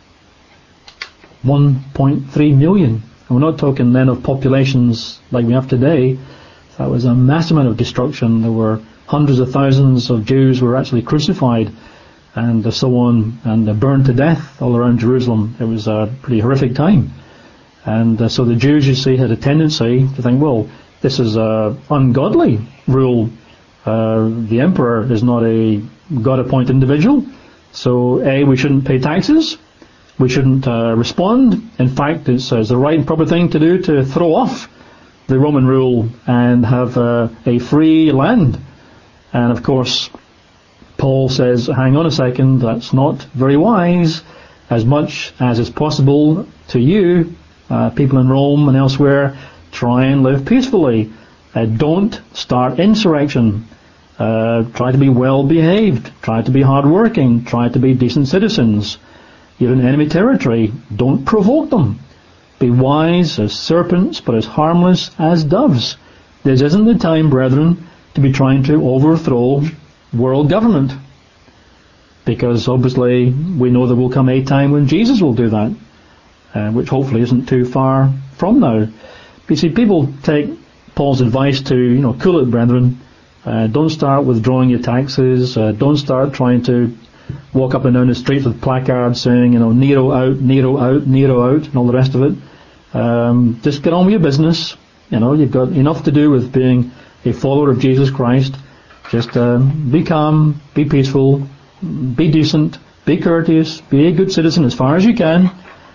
1.3 million. And we're not talking then of populations like we have today. That was a massive amount of destruction. There were hundreds of thousands of Jews who were actually crucified and so on, and burned to death all around Jerusalem. It was a pretty horrific time. And so the Jews, you see, had a tendency to think, well, this is ungodly rule. The emperor is not a God-appointed individual. So, A, we shouldn't pay taxes. We shouldn't respond. In fact, it's the right and proper thing to do to throw off the Roman rule and have a free land. And of course, Paul says, hang on a second, that's not very wise. As much as is possible to you, people in Rome and elsewhere, try and live peacefully. Don't start insurrection. Try to be well behaved. Try to be hardworking. Try to be decent citizens. You're in enemy territory. Don't provoke them. Be wise as serpents, but as harmless as doves. This isn't the time, brethren, to be trying to overthrow world government. Because obviously we know there will come a time when Jesus will do that. Which hopefully isn't too far from now. But you see, people take Paul's advice to, cool it, brethren. Don't start withdrawing your taxes. Don't start trying to walk up and down the streets with placards saying, Nero out, Nero out, Nero out, and all the rest of it. Just get on with your business. You've got enough to do with being a follower of Jesus Christ. Just be calm, be peaceful, be decent, be courteous, be a good citizen as far as you can.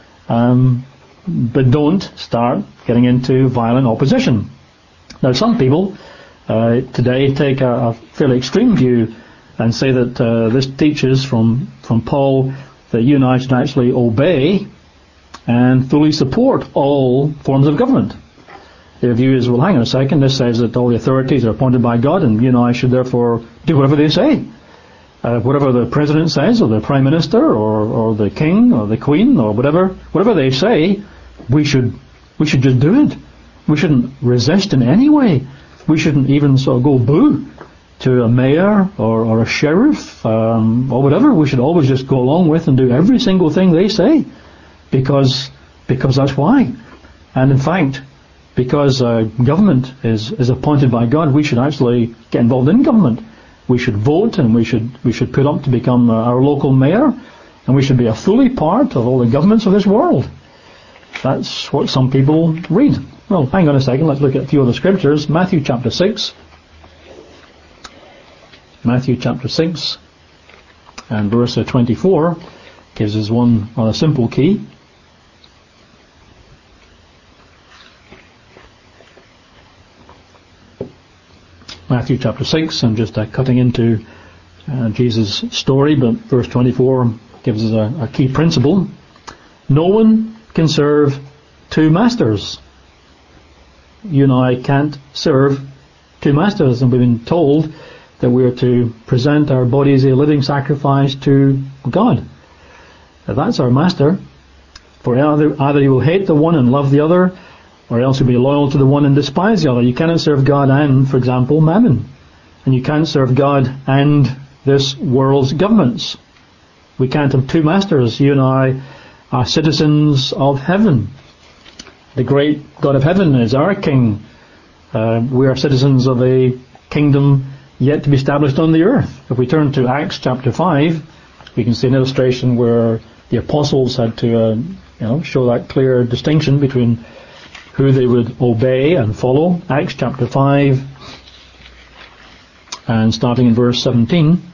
But don't start getting into violent opposition. Now, some people today take a fairly extreme view and say that this teaches from Paul that you and I should actually obey and fully support all forms of government. Their view is, well, hang on a second, this says that all the authorities are appointed by God and you and I should therefore do whatever they say. Whatever the president says, or the prime minister, or the king, or the queen, or whatever they say, we should just do it. We shouldn't resist in any way. We shouldn't even sort of go boo to a mayor or a sheriff or whatever. We should always just go along with and do every single thing they say, because that's why. And in fact, because government is appointed by God, we should actually get involved in government. We should vote, and we should put up to become our local mayor, and we should be a fully part of all the governments of this world. That's what some people read. Well, hang on a second, let's look at a few other scriptures. Matthew chapter 6. Matthew chapter 6 and verse 24 gives us one rather simple key. Matthew chapter 6, I'm just cutting into Jesus' story, but verse 24 gives us a key principle. No one can serve two masters. you and I can't serve two masters, and we've been told that we are to present our bodies a living sacrifice to God. Now, that's our master. For either you will hate the one and love the other, or else you'll be loyal to the one and despise the other. You cannot serve God and, for example, mammon. And you can't serve God and this world's governments. We can't have two masters. You and I are citizens of heaven. The great God of heaven is our King. We are citizens of a kingdom yet to be established on the earth. If we turn to Acts chapter 5, we can see an illustration where the apostles had to show that clear distinction between who they would obey and follow. Acts chapter 5, and starting in verse 17.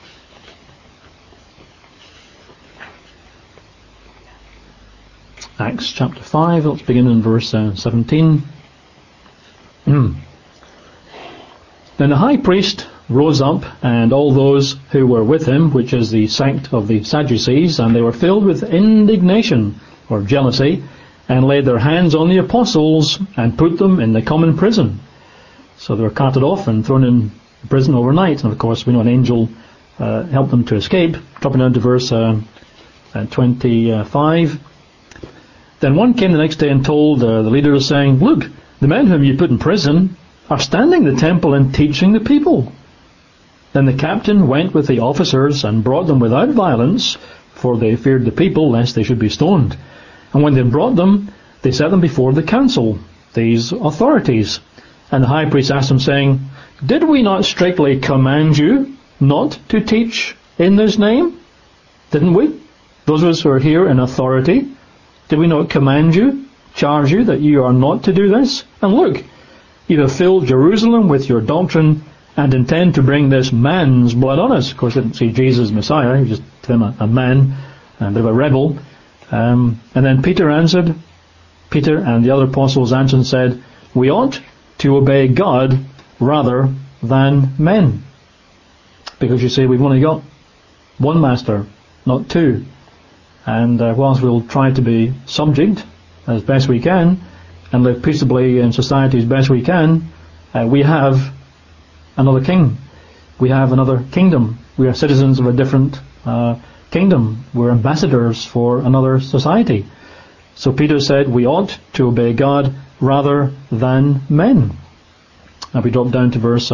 Acts chapter 5, let's begin in verse 17. Then the high priest rose up, and all those who were with him, which is the sect of the Sadducees, and they were filled with indignation, or jealousy, and laid their hands on the apostles, and put them in the common prison. So they were carted off and thrown in prison overnight, and of course we know an angel helped them to escape. Dropping down to verse 25. Then one came the next day and told the leaders, saying, "Look, the men whom you put in prison are standing in the temple and teaching the people." Then the captain went with the officers and brought them without violence, for they feared the people, lest they should be stoned. And when they brought them, they set them before the council, these authorities. And the high priest asked them, saying, "Did we not strictly command you not to teach in this name? Didn't we? Those of us who are here in authority, did we not command you, charge you that you are not to do this? And look, you have filled Jerusalem with your doctrine and intend to bring this man's blood on us." Of course, they didn't see Jesus as Messiah. He was just to them a man, a bit of a rebel. And then Peter and the other apostles answered and said, "We ought to obey God rather than men." Because you see, we've only got one master, not two. And whilst we'll try to be subject as best we can and live peaceably in society as best we can, we have another king. We have another kingdom. We are citizens of a different kingdom. We're ambassadors for another society. So Peter said we ought to obey God rather than men. Now we drop down to verse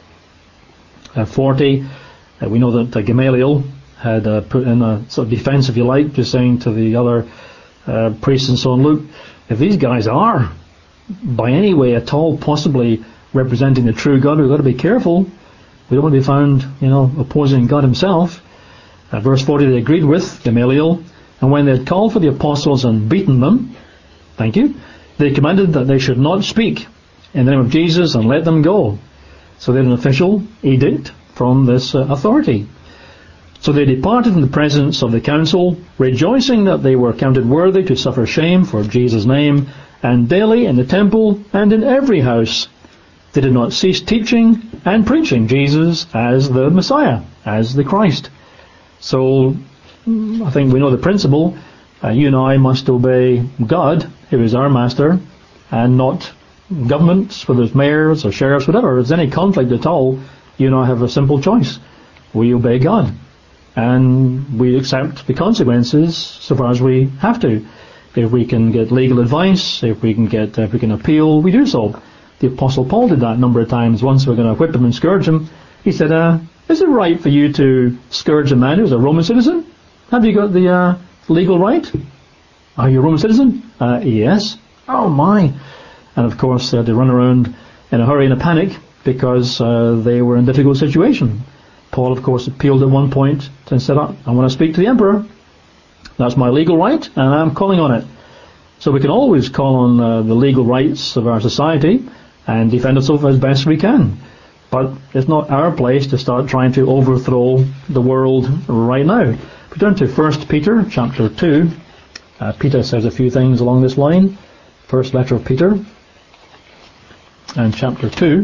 40. We know that Gamaliel had put in a sort of defense, if you like, just saying to the other priests and so on, "Look, if these guys are by any way at all possibly representing the true God, we've got to be careful. We don't want to be found, opposing God himself." Verse 40, they agreed with Gamaliel, and when they had called for the apostles and beaten them, they commanded that they should not speak in the name of Jesus and let them go. So they had an official edict from this authority. So they departed from the presence of the council, rejoicing that they were counted worthy to suffer shame for Jesus' name, and daily in the temple and in every house they did not cease teaching and preaching Jesus as the Messiah, as the Christ. So I think we know the principle. You and I must obey God, who is our master, and not governments, whether it's mayors or sheriffs, whatever. If there's any conflict at all, you and I have a simple choice. We obey God, and we accept the consequences so far as we have to. If we can get legal advice, if we can appeal, we do so. The Apostle Paul did that a number of times. Once we were going to whip him and scourge him, he said, "Is it right for you to scourge a man who's a Roman citizen? Have you got the legal right? Are you a Roman citizen?" "Yes." "Oh my." And of course they had to run around in a hurry and a panic because they were in a difficult situation. Paul, of course, appealed at one point and said, "I want to speak to the emperor. That's my legal right, and I'm calling on it." So we can always call on the legal rights of our society and defend ourselves as best we can. But it's not our place to start trying to overthrow the world right now. If we turn to 1 Peter chapter 2, Peter says a few things along this line. First letter of Peter, and chapter 2.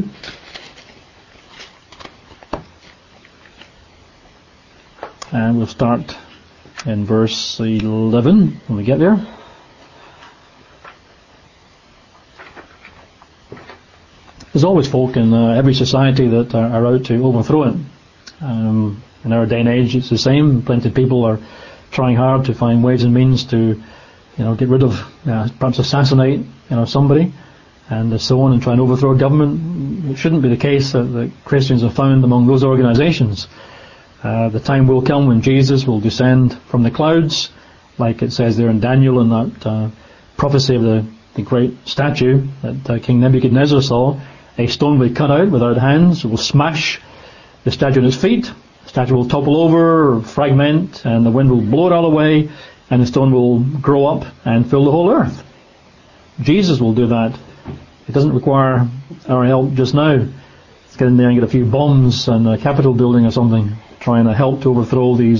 And we'll start in verse 11 when we get there. There's always folk in every society that are out to overthrow it. In our day and age, it's the same. Plenty of people are trying hard to find ways and means to, get rid of, perhaps assassinate, somebody, and so on, and try and overthrow a government. It shouldn't be the case that Christians are found among those organisations. The time will come when Jesus will descend from the clouds, like it says there in Daniel in that prophecy of the great statue that King Nebuchadnezzar saw. A stone will be cut out without hands. It will smash the statue on its feet. The statue will topple over, or fragment, and the wind will blow it all away, and the stone will grow up and fill the whole earth. Jesus will do that. It doesn't require our help just now. Let's get in there and get a few bombs and a Capitol building or something, trying to help to overthrow these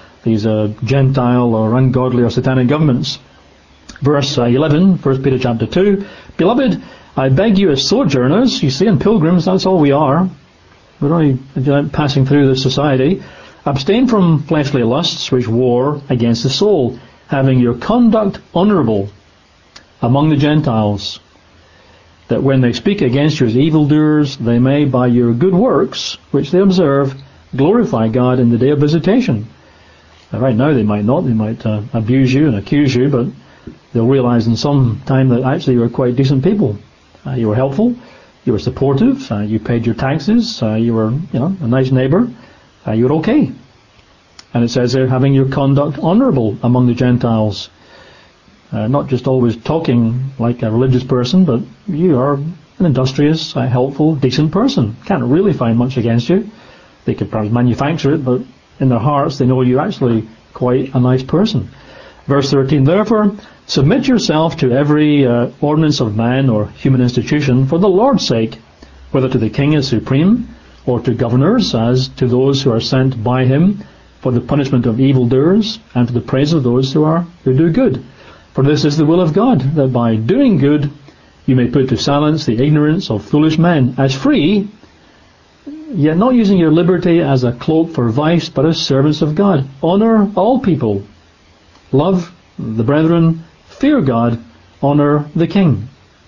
Gentile or ungodly or satanic governments. Verse 11, 1 Peter chapter 2, Beloved, I beg you as sojourners, you see, and pilgrims, that's all we are. We're only passing through this society. Abstain from fleshly lusts which war against the soul, having your conduct honourable among the Gentiles, that when they speak against you as evildoers, they may by your good works, which they observe, glorify God in the day of visitation. Right now they might not. They might abuse you and accuse you, but they'll realise in some time that actually you were quite decent people. You were helpful, you were supportive, you paid your taxes, you were a nice neighbour, you were okay. And it says there, having your conduct honourable among the Gentiles. Not just always talking like a religious person, but you are an industrious, helpful, decent person. Can't really find much against you. They could perhaps manufacture it, but in their hearts they know you're actually quite a nice person. Verse 13, Therefore, submit yourself to every ordinance of man or human institution for the Lord's sake, whether to the king as supreme, or to governors as to those who are sent by him for the punishment of evildoers and to the praise of those who do good. For this is the will of God, that by doing good you may put to silence the ignorance of foolish men, as free, yet not using your liberty as a cloak for vice, but as servants of God. Honour all people. Love the brethren. Fear God. Honour the king.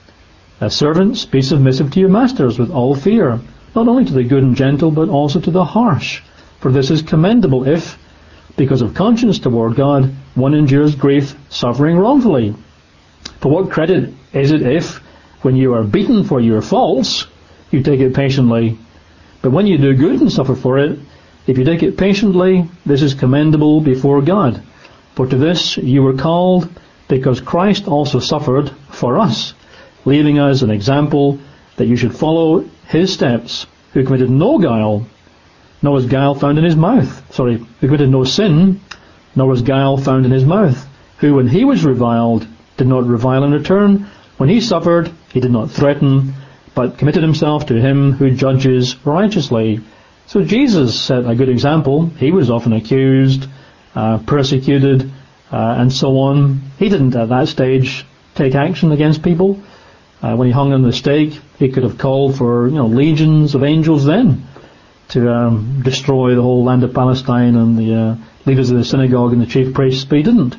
As servants, be submissive to your masters with all fear, not only to the good and gentle, but also to the harsh. For this is commendable if, because of conscience toward God, one endures grief, suffering wrongfully. For what credit is it if, when you are beaten for your faults, you take it patiently? But when you do good and suffer for it, if you take it patiently, this is commendable before God. For to this you were called, because Christ also suffered for us, leaving us an example that you should follow his steps, who committed no guile, nor was guile found in his mouth. Who committed no sin, nor was guile found in his mouth. Who, when he was reviled, did not revile in return. When he suffered, he did not threaten, but committed himself to him who judges righteously. So Jesus set a good example. He was often accused, persecuted, and so on. He didn't at that stage take action against people. When he hung on the stake, he could have called for legions of angels then to destroy the whole land of Palestine and the leaders of the synagogue and the chief priests, but he didn't.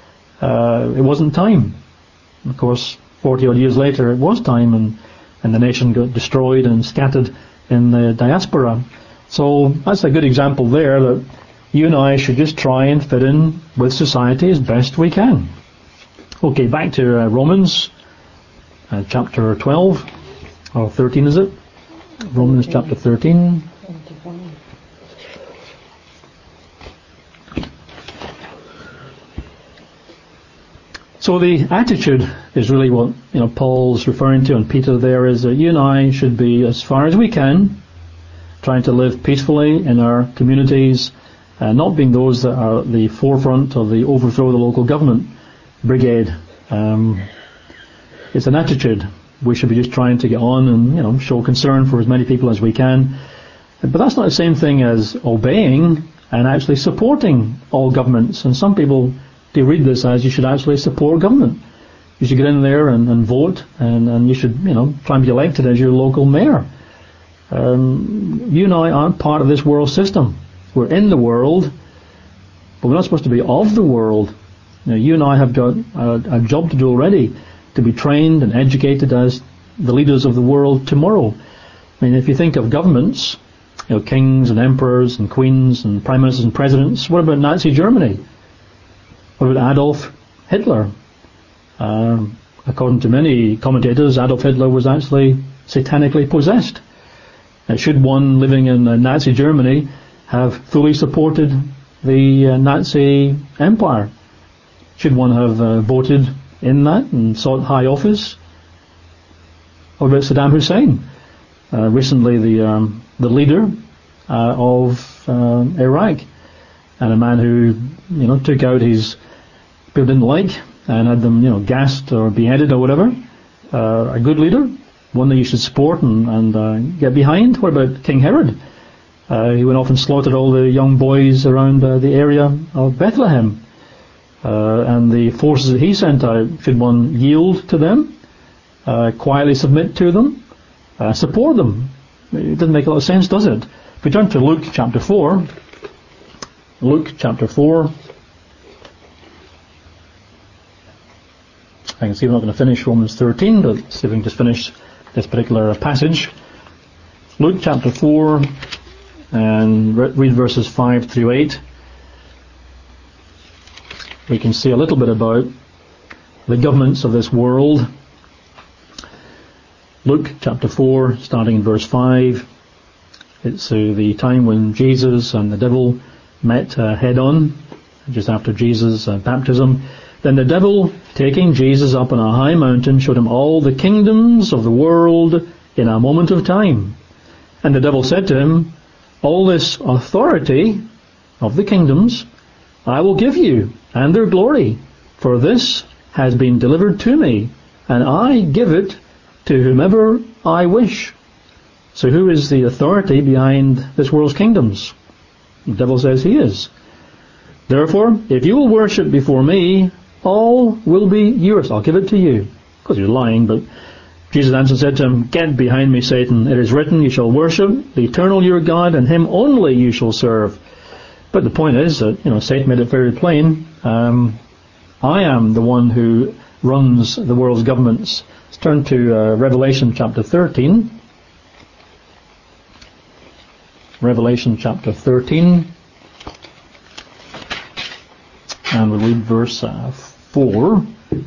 It wasn't time. Of course, 40 odd years later it was time, and the nation got destroyed and scattered in the diaspora. So that's a good example there that you and I should just try and fit in with society as best we can. Okay, back to Romans chapter 12, or 13 is it? Romans chapter 13. So the attitude is really what Paul's referring to, and Peter there, is that you and I should be, as far as we can, trying to live peacefully in our communities, not being those that are at the forefront of the overthrow of the local government brigade. It's an attitude. We should be just trying to get on and show concern for as many people as we can. But that's not the same thing as obeying and actually supporting all governments. And some people do read this as you should actually support government. You should get in there and vote, and you should try and be elected as your local mayor. You and I aren't part of this world system. We're in the world, but we're not supposed to be of the world. You and I have got a job to do already, to be trained and educated as the leaders of the world tomorrow. I mean, if you think of governments, kings and emperors and queens and prime ministers and presidents, what about Nazi Germany? What about Adolf Hitler? According to many commentators, Adolf Hitler was actually satanically possessed. Should one living in Nazi Germany have fully supported the Nazi empire? Should one have voted in that and sought high office? What about Saddam Hussein? Recently the leader of Iraq, and a man who took out his people didn't like and had them gassed or beheaded or whatever. A good leader, one that you should support and get behind. What about King Herod? He went off and slaughtered all the young boys around the area of Bethlehem. And the forces that he sent out, should one yield to them, quietly submit to them, support them? It doesn't make a lot of sense, does it? If we turn to Luke chapter 4, Luke chapter 4, I can see we're not going to finish Romans 13, but see if we can just finish this particular passage. Luke chapter 4, and read verses 5 through 8. We can see a little bit about the governments of this world. Luke chapter 4, starting in verse 5. It's the time when Jesus and the devil met head on, just after Jesus' baptism. Then the devil, taking Jesus up on a high mountain, showed him all the kingdoms of the world in a moment of time. And the devil said to him, all this authority of the kingdoms I will give you, and their glory, for this has been delivered to me, and I give it to whomever I wish. So who is the authority behind this world's kingdoms? The devil says he is. Therefore, if you will worship before me, all will be yours. I'll give it to you. Of course, you're lying, but Jesus answered and said to him, get behind me, Satan. It is written, you shall worship the eternal your God, and him only you shall serve. But the point is that, Satan made it very plain. I am the one who runs the world's governments. Let's turn to Revelation chapter 13. Revelation chapter 13. And we'll read verse 4.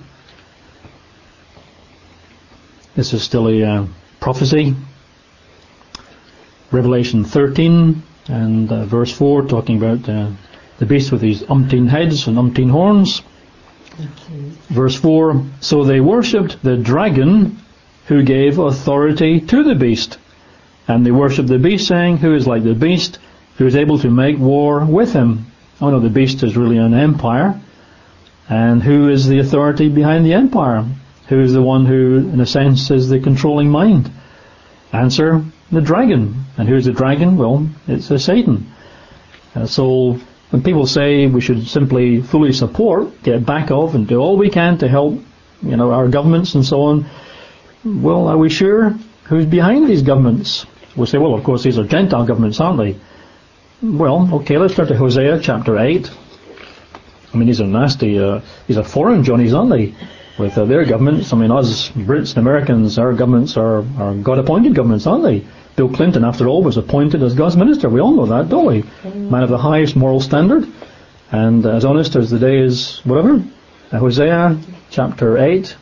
This is still a prophecy. Revelation 13 and verse 4, talking about the beast with these umpteen heads and umpteen horns. Verse 4, so they worshipped the dragon who gave authority to the beast. And they worshipped the beast, saying, who is like the beast, who is able to make war with him. Oh no, the beast is really an empire. And who is the authority behind the empire? Who is the one who, in a sense, is the controlling mind? Answer, the dragon. And who is the dragon? Well, it's Satan. So when people say we should simply fully support, get back of, and do all we can to help, our governments and so on, well, are we sure who's behind these governments? We'll say, well, of course, these are Gentile governments, aren't they? Well, okay, let's turn to Hosea chapter 8. I mean, these are nasty, these are foreign Johnnies, aren't they? With their governments. I mean, us Brits and Americans, our governments are God-appointed governments, aren't they? Bill Clinton, after all, was appointed as God's minister. We all know that, don't we? Man of the highest moral standard, and as honest as the day is whatever. Hosea chapter 8.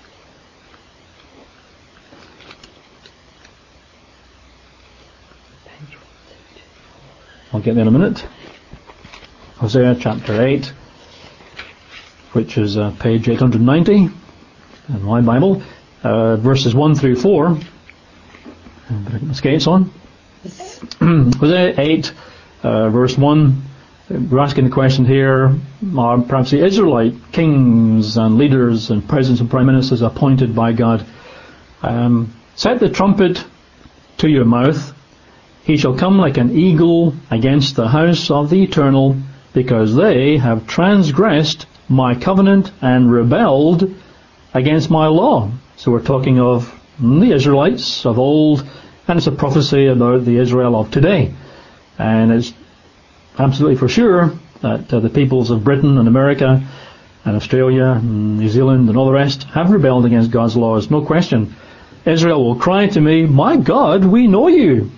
I'll get there in a minute. Hosea chapter 8, which is page 890 in my Bible, verses 1 through 4. Put my skates on. Hosea 8, verse 1. We're asking the question here, are perhaps the Israelite kings and leaders and presidents and prime ministers appointed by God? Set the trumpet to your mouth. He shall come like an eagle against the house of the Eternal, because they have transgressed my covenant and rebelled against my law. So we're talking of the Israelites of old, and it's a prophecy about the Israel of today. And it's absolutely for sure that the peoples of Britain and America and Australia and New Zealand and all the rest have rebelled against God's laws, no question. Israel will cry to me, my God, we know you.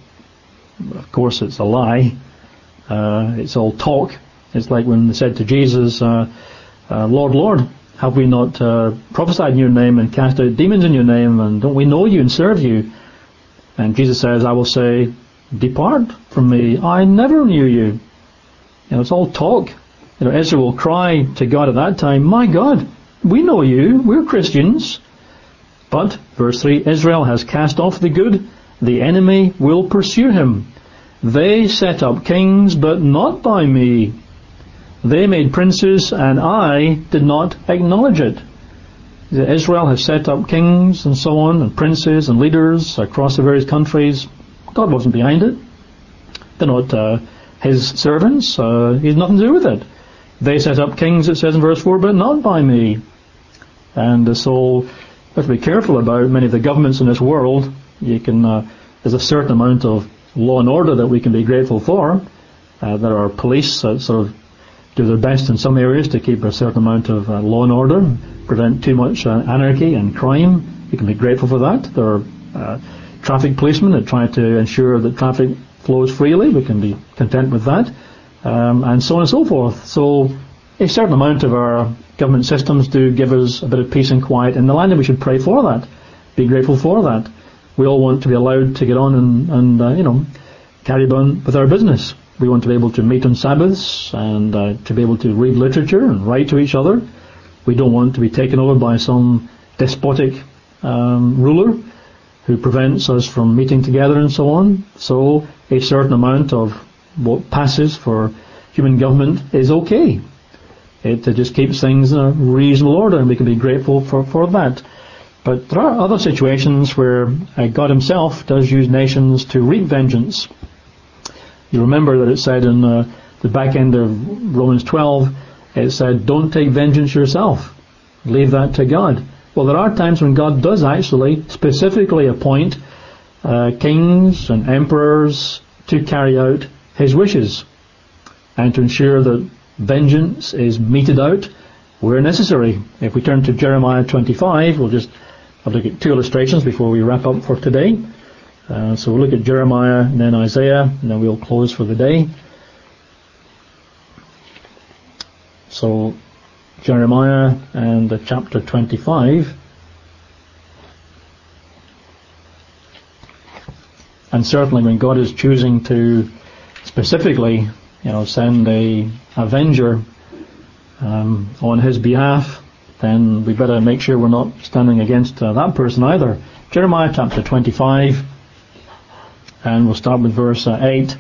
Of course, it's a lie. It's all talk. It's like when they said to Jesus, Lord, Lord, have we not prophesied in your name and cast out demons in your name, and don't we know you and serve you? And Jesus says, I will say, depart from me, I never knew you. It's all talk. Israel will cry to God at that time, my God, we know you, we're Christians. But, verse 3, Israel has cast off the good, the enemy will pursue him. They set up kings, but not by me. They made princes, and I did not acknowledge it. Israel has set up kings and so on, and princes and leaders across the various countries. God wasn't behind it. They're not his servants. He has nothing to do with it. They set up kings, it says in verse 4, but not by me. And so we have to be careful about many of the governments in this world. There's a certain amount of law and order that we can be grateful for. There are police that sort of do their best in some areas to keep a certain amount of law and order, prevent too much anarchy and crime. We can be grateful for that. There are traffic policemen that try to ensure that traffic flows freely. We can be content with that. And so on and so forth. So a certain amount of our government systems do give us a bit of peace and quiet in the land, and we should pray for that. Be grateful for that. We all want to be allowed to get on and carry on with our business. We want to be able to meet on Sabbaths and to be able to read literature and write to each other. We don't want to be taken over by some despotic ruler who prevents us from meeting together and so on. So a certain amount of what passes for human government is okay. It just keeps things in a reasonable order, and we can be grateful for that. But there are other situations where God himself does use nations to wreak vengeance. You remember that it said in the back end of Romans 12, it said, don't take vengeance yourself. Leave that to God. Well, there are times when God does actually specifically appoint kings and emperors to carry out his wishes and to ensure that vengeance is meted out where necessary. If we turn to Jeremiah 25, we'll just have a look at two illustrations before we wrap up for today. So we'll look at Jeremiah and then Isaiah, and then we'll close for the day. So Jeremiah and chapter 25. And certainly when God is choosing to specifically, send a avenger on his behalf, then we better make sure we're not standing against that person either. Jeremiah chapter 25, and we'll start with verse 8.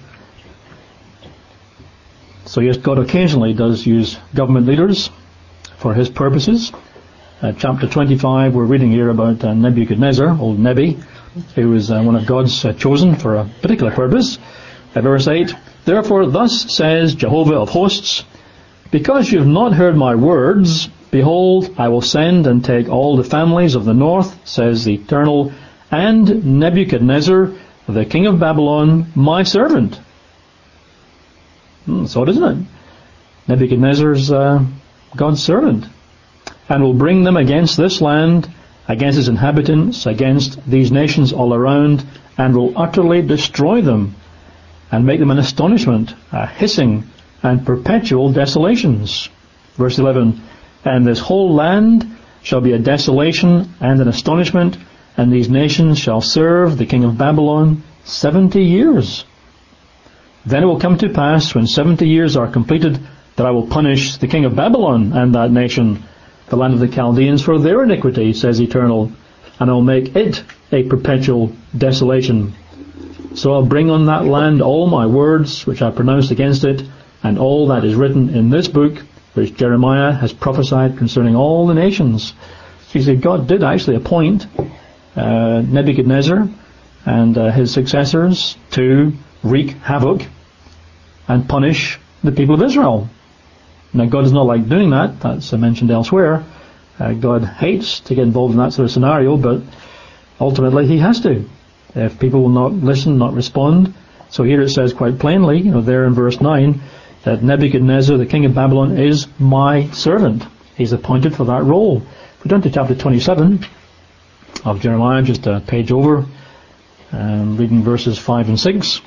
So yes, God occasionally does use government leaders for his purposes. Chapter 25, we're reading here about Nebuchadnezzar, old Nebi, who was one of God's chosen for a particular purpose. Verse 8, therefore thus says Jehovah of hosts, because you have not heard my words, behold, I will send and take all the families of the north, says the Eternal, and Nebuchadnezzar, the king of Babylon, my servant. That's odd, isn't it? Nebuchadnezzar's God's servant. And will bring them against this land, against its inhabitants, against these nations all around, and will utterly destroy them, and make them an astonishment, a hissing, and perpetual desolations. Verse 11, and this whole land shall be a desolation and an astonishment, and these nations shall serve the king of Babylon 70 years. Then it will come to pass, when 70 years are completed, that I will punish the king of Babylon and that nation, the land of the Chaldeans, for their iniquity, says Eternal, and I will make it a perpetual desolation. So I'll bring on that land all my words which I pronounced against it, and all that is written in this book, which Jeremiah has prophesied concerning all the nations. So you see, God did actually appoint Nebuchadnezzar and his successors to wreak havoc and punish the people of Israel. Now God does not like doing that. That's mentioned elsewhere. God hates to get involved in that sort of scenario, but ultimately he has to, if people will not listen, not respond. So here it says quite plainly, there in verse 9, that Nebuchadnezzar, the king of Babylon, is my servant. He's appointed for that role. If we turn to chapter 27, of Jeremiah, just a page over, reading verses 5 and 6.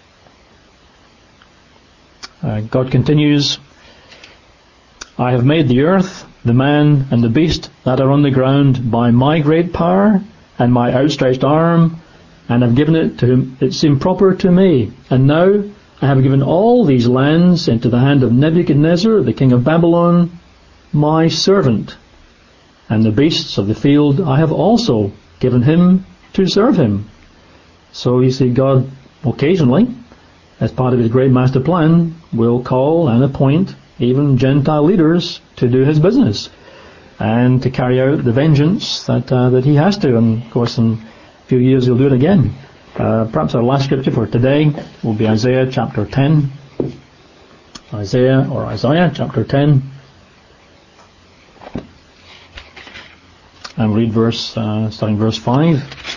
God continues, I have made the earth, the man and the beast that are on the ground by my great power and my outstretched arm, and have given it to whom it seemed proper to me. And now I have given all these lands into the hand of Nebuchadnezzar, the king of Babylon, my servant. And the beasts of the field I have also given him to serve him. So you see, God occasionally, as part of his great master plan, will call and appoint even Gentile leaders to do his business and to carry out the vengeance that he has to. And of course, in a few years he'll do it again. Perhaps our last scripture for today will be Isaiah chapter 10. Isaiah chapter 10. And read starting verse 5.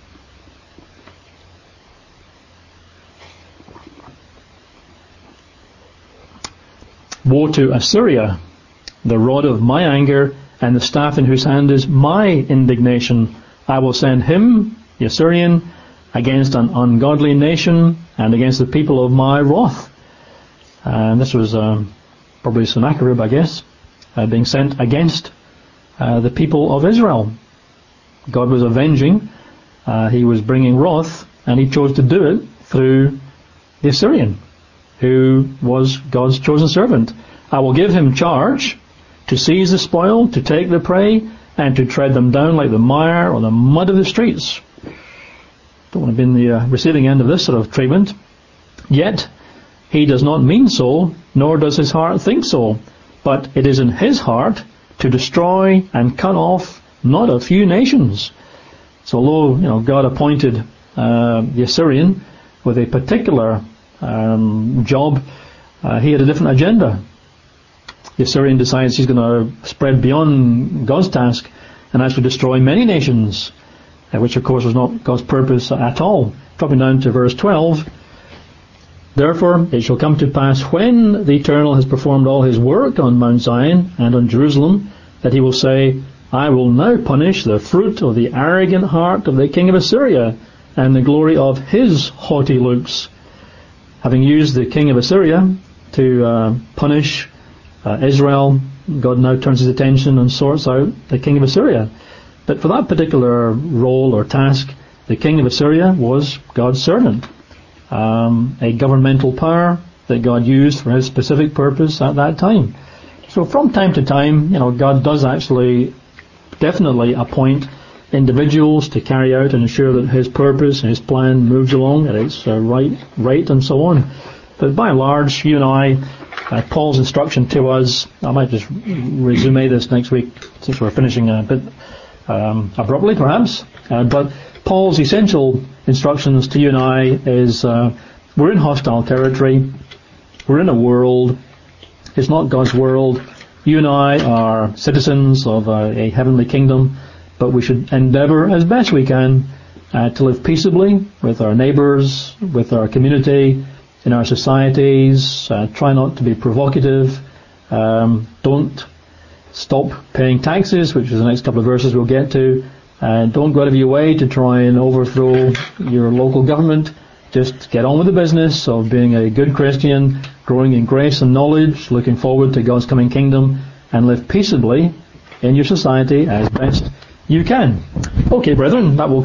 Woe to Assyria, the rod of my anger, and the staff in whose hand is my indignation. I will send him, the Assyrian, against an ungodly nation and against the people of my wrath. And this was probably Sennacherib, I guess, being sent against the people of Israel. God was avenging, he was bringing wrath, and he chose to do it through the Assyrian, who was God's chosen servant. I will give him charge to seize the spoil, to take the prey, and to tread them down like the mire or the mud of the streets. Don't want to be in the receiving end of this sort of treatment. Yet, he does not mean so, nor does his heart think so. But it is in his heart to destroy and cut off not a few nations. So although, God appointed the Assyrian with a particular job, he had a different agenda. The Assyrian decides he's going to spread beyond God's task and actually destroy many nations, which of course was not God's purpose at all. Dropping down to verse 12. Therefore it shall come to pass when the Eternal has performed all his work on Mount Zion and on Jerusalem, that he will say, I will now punish the fruit of the arrogant heart of the king of Assyria and the glory of his haughty looks. Having used the king of Assyria to punish Israel, God now turns his attention and sorts out the king of Assyria. But for that particular role or task, the king of Assyria was God's servant, a governmental power that God used for his specific purpose at that time. So from time to time, God does actually definitely appoint individuals to carry out and ensure that his purpose and his plan moves along at its right rate and so on. But by and large, you and I, Paul's instruction to us, I might just resume this next week since we're finishing a bit abruptly perhaps, but Paul's essential instructions to you and I is we're in hostile territory, we're in a world, it's not God's world, you and I are citizens of a heavenly kingdom, but we should endeavour as best we can to live peaceably with our neighbours, with our community, in our societies. Try not to be provocative. Don't stop paying taxes, which is the next couple of verses we'll get to. Don't go out of your way to try and overthrow your local government. Just get on with the business of being a good Christian, growing in grace and knowledge, looking forward to God's coming kingdom, and live peaceably in your society as best you can. Okay, brethren, that will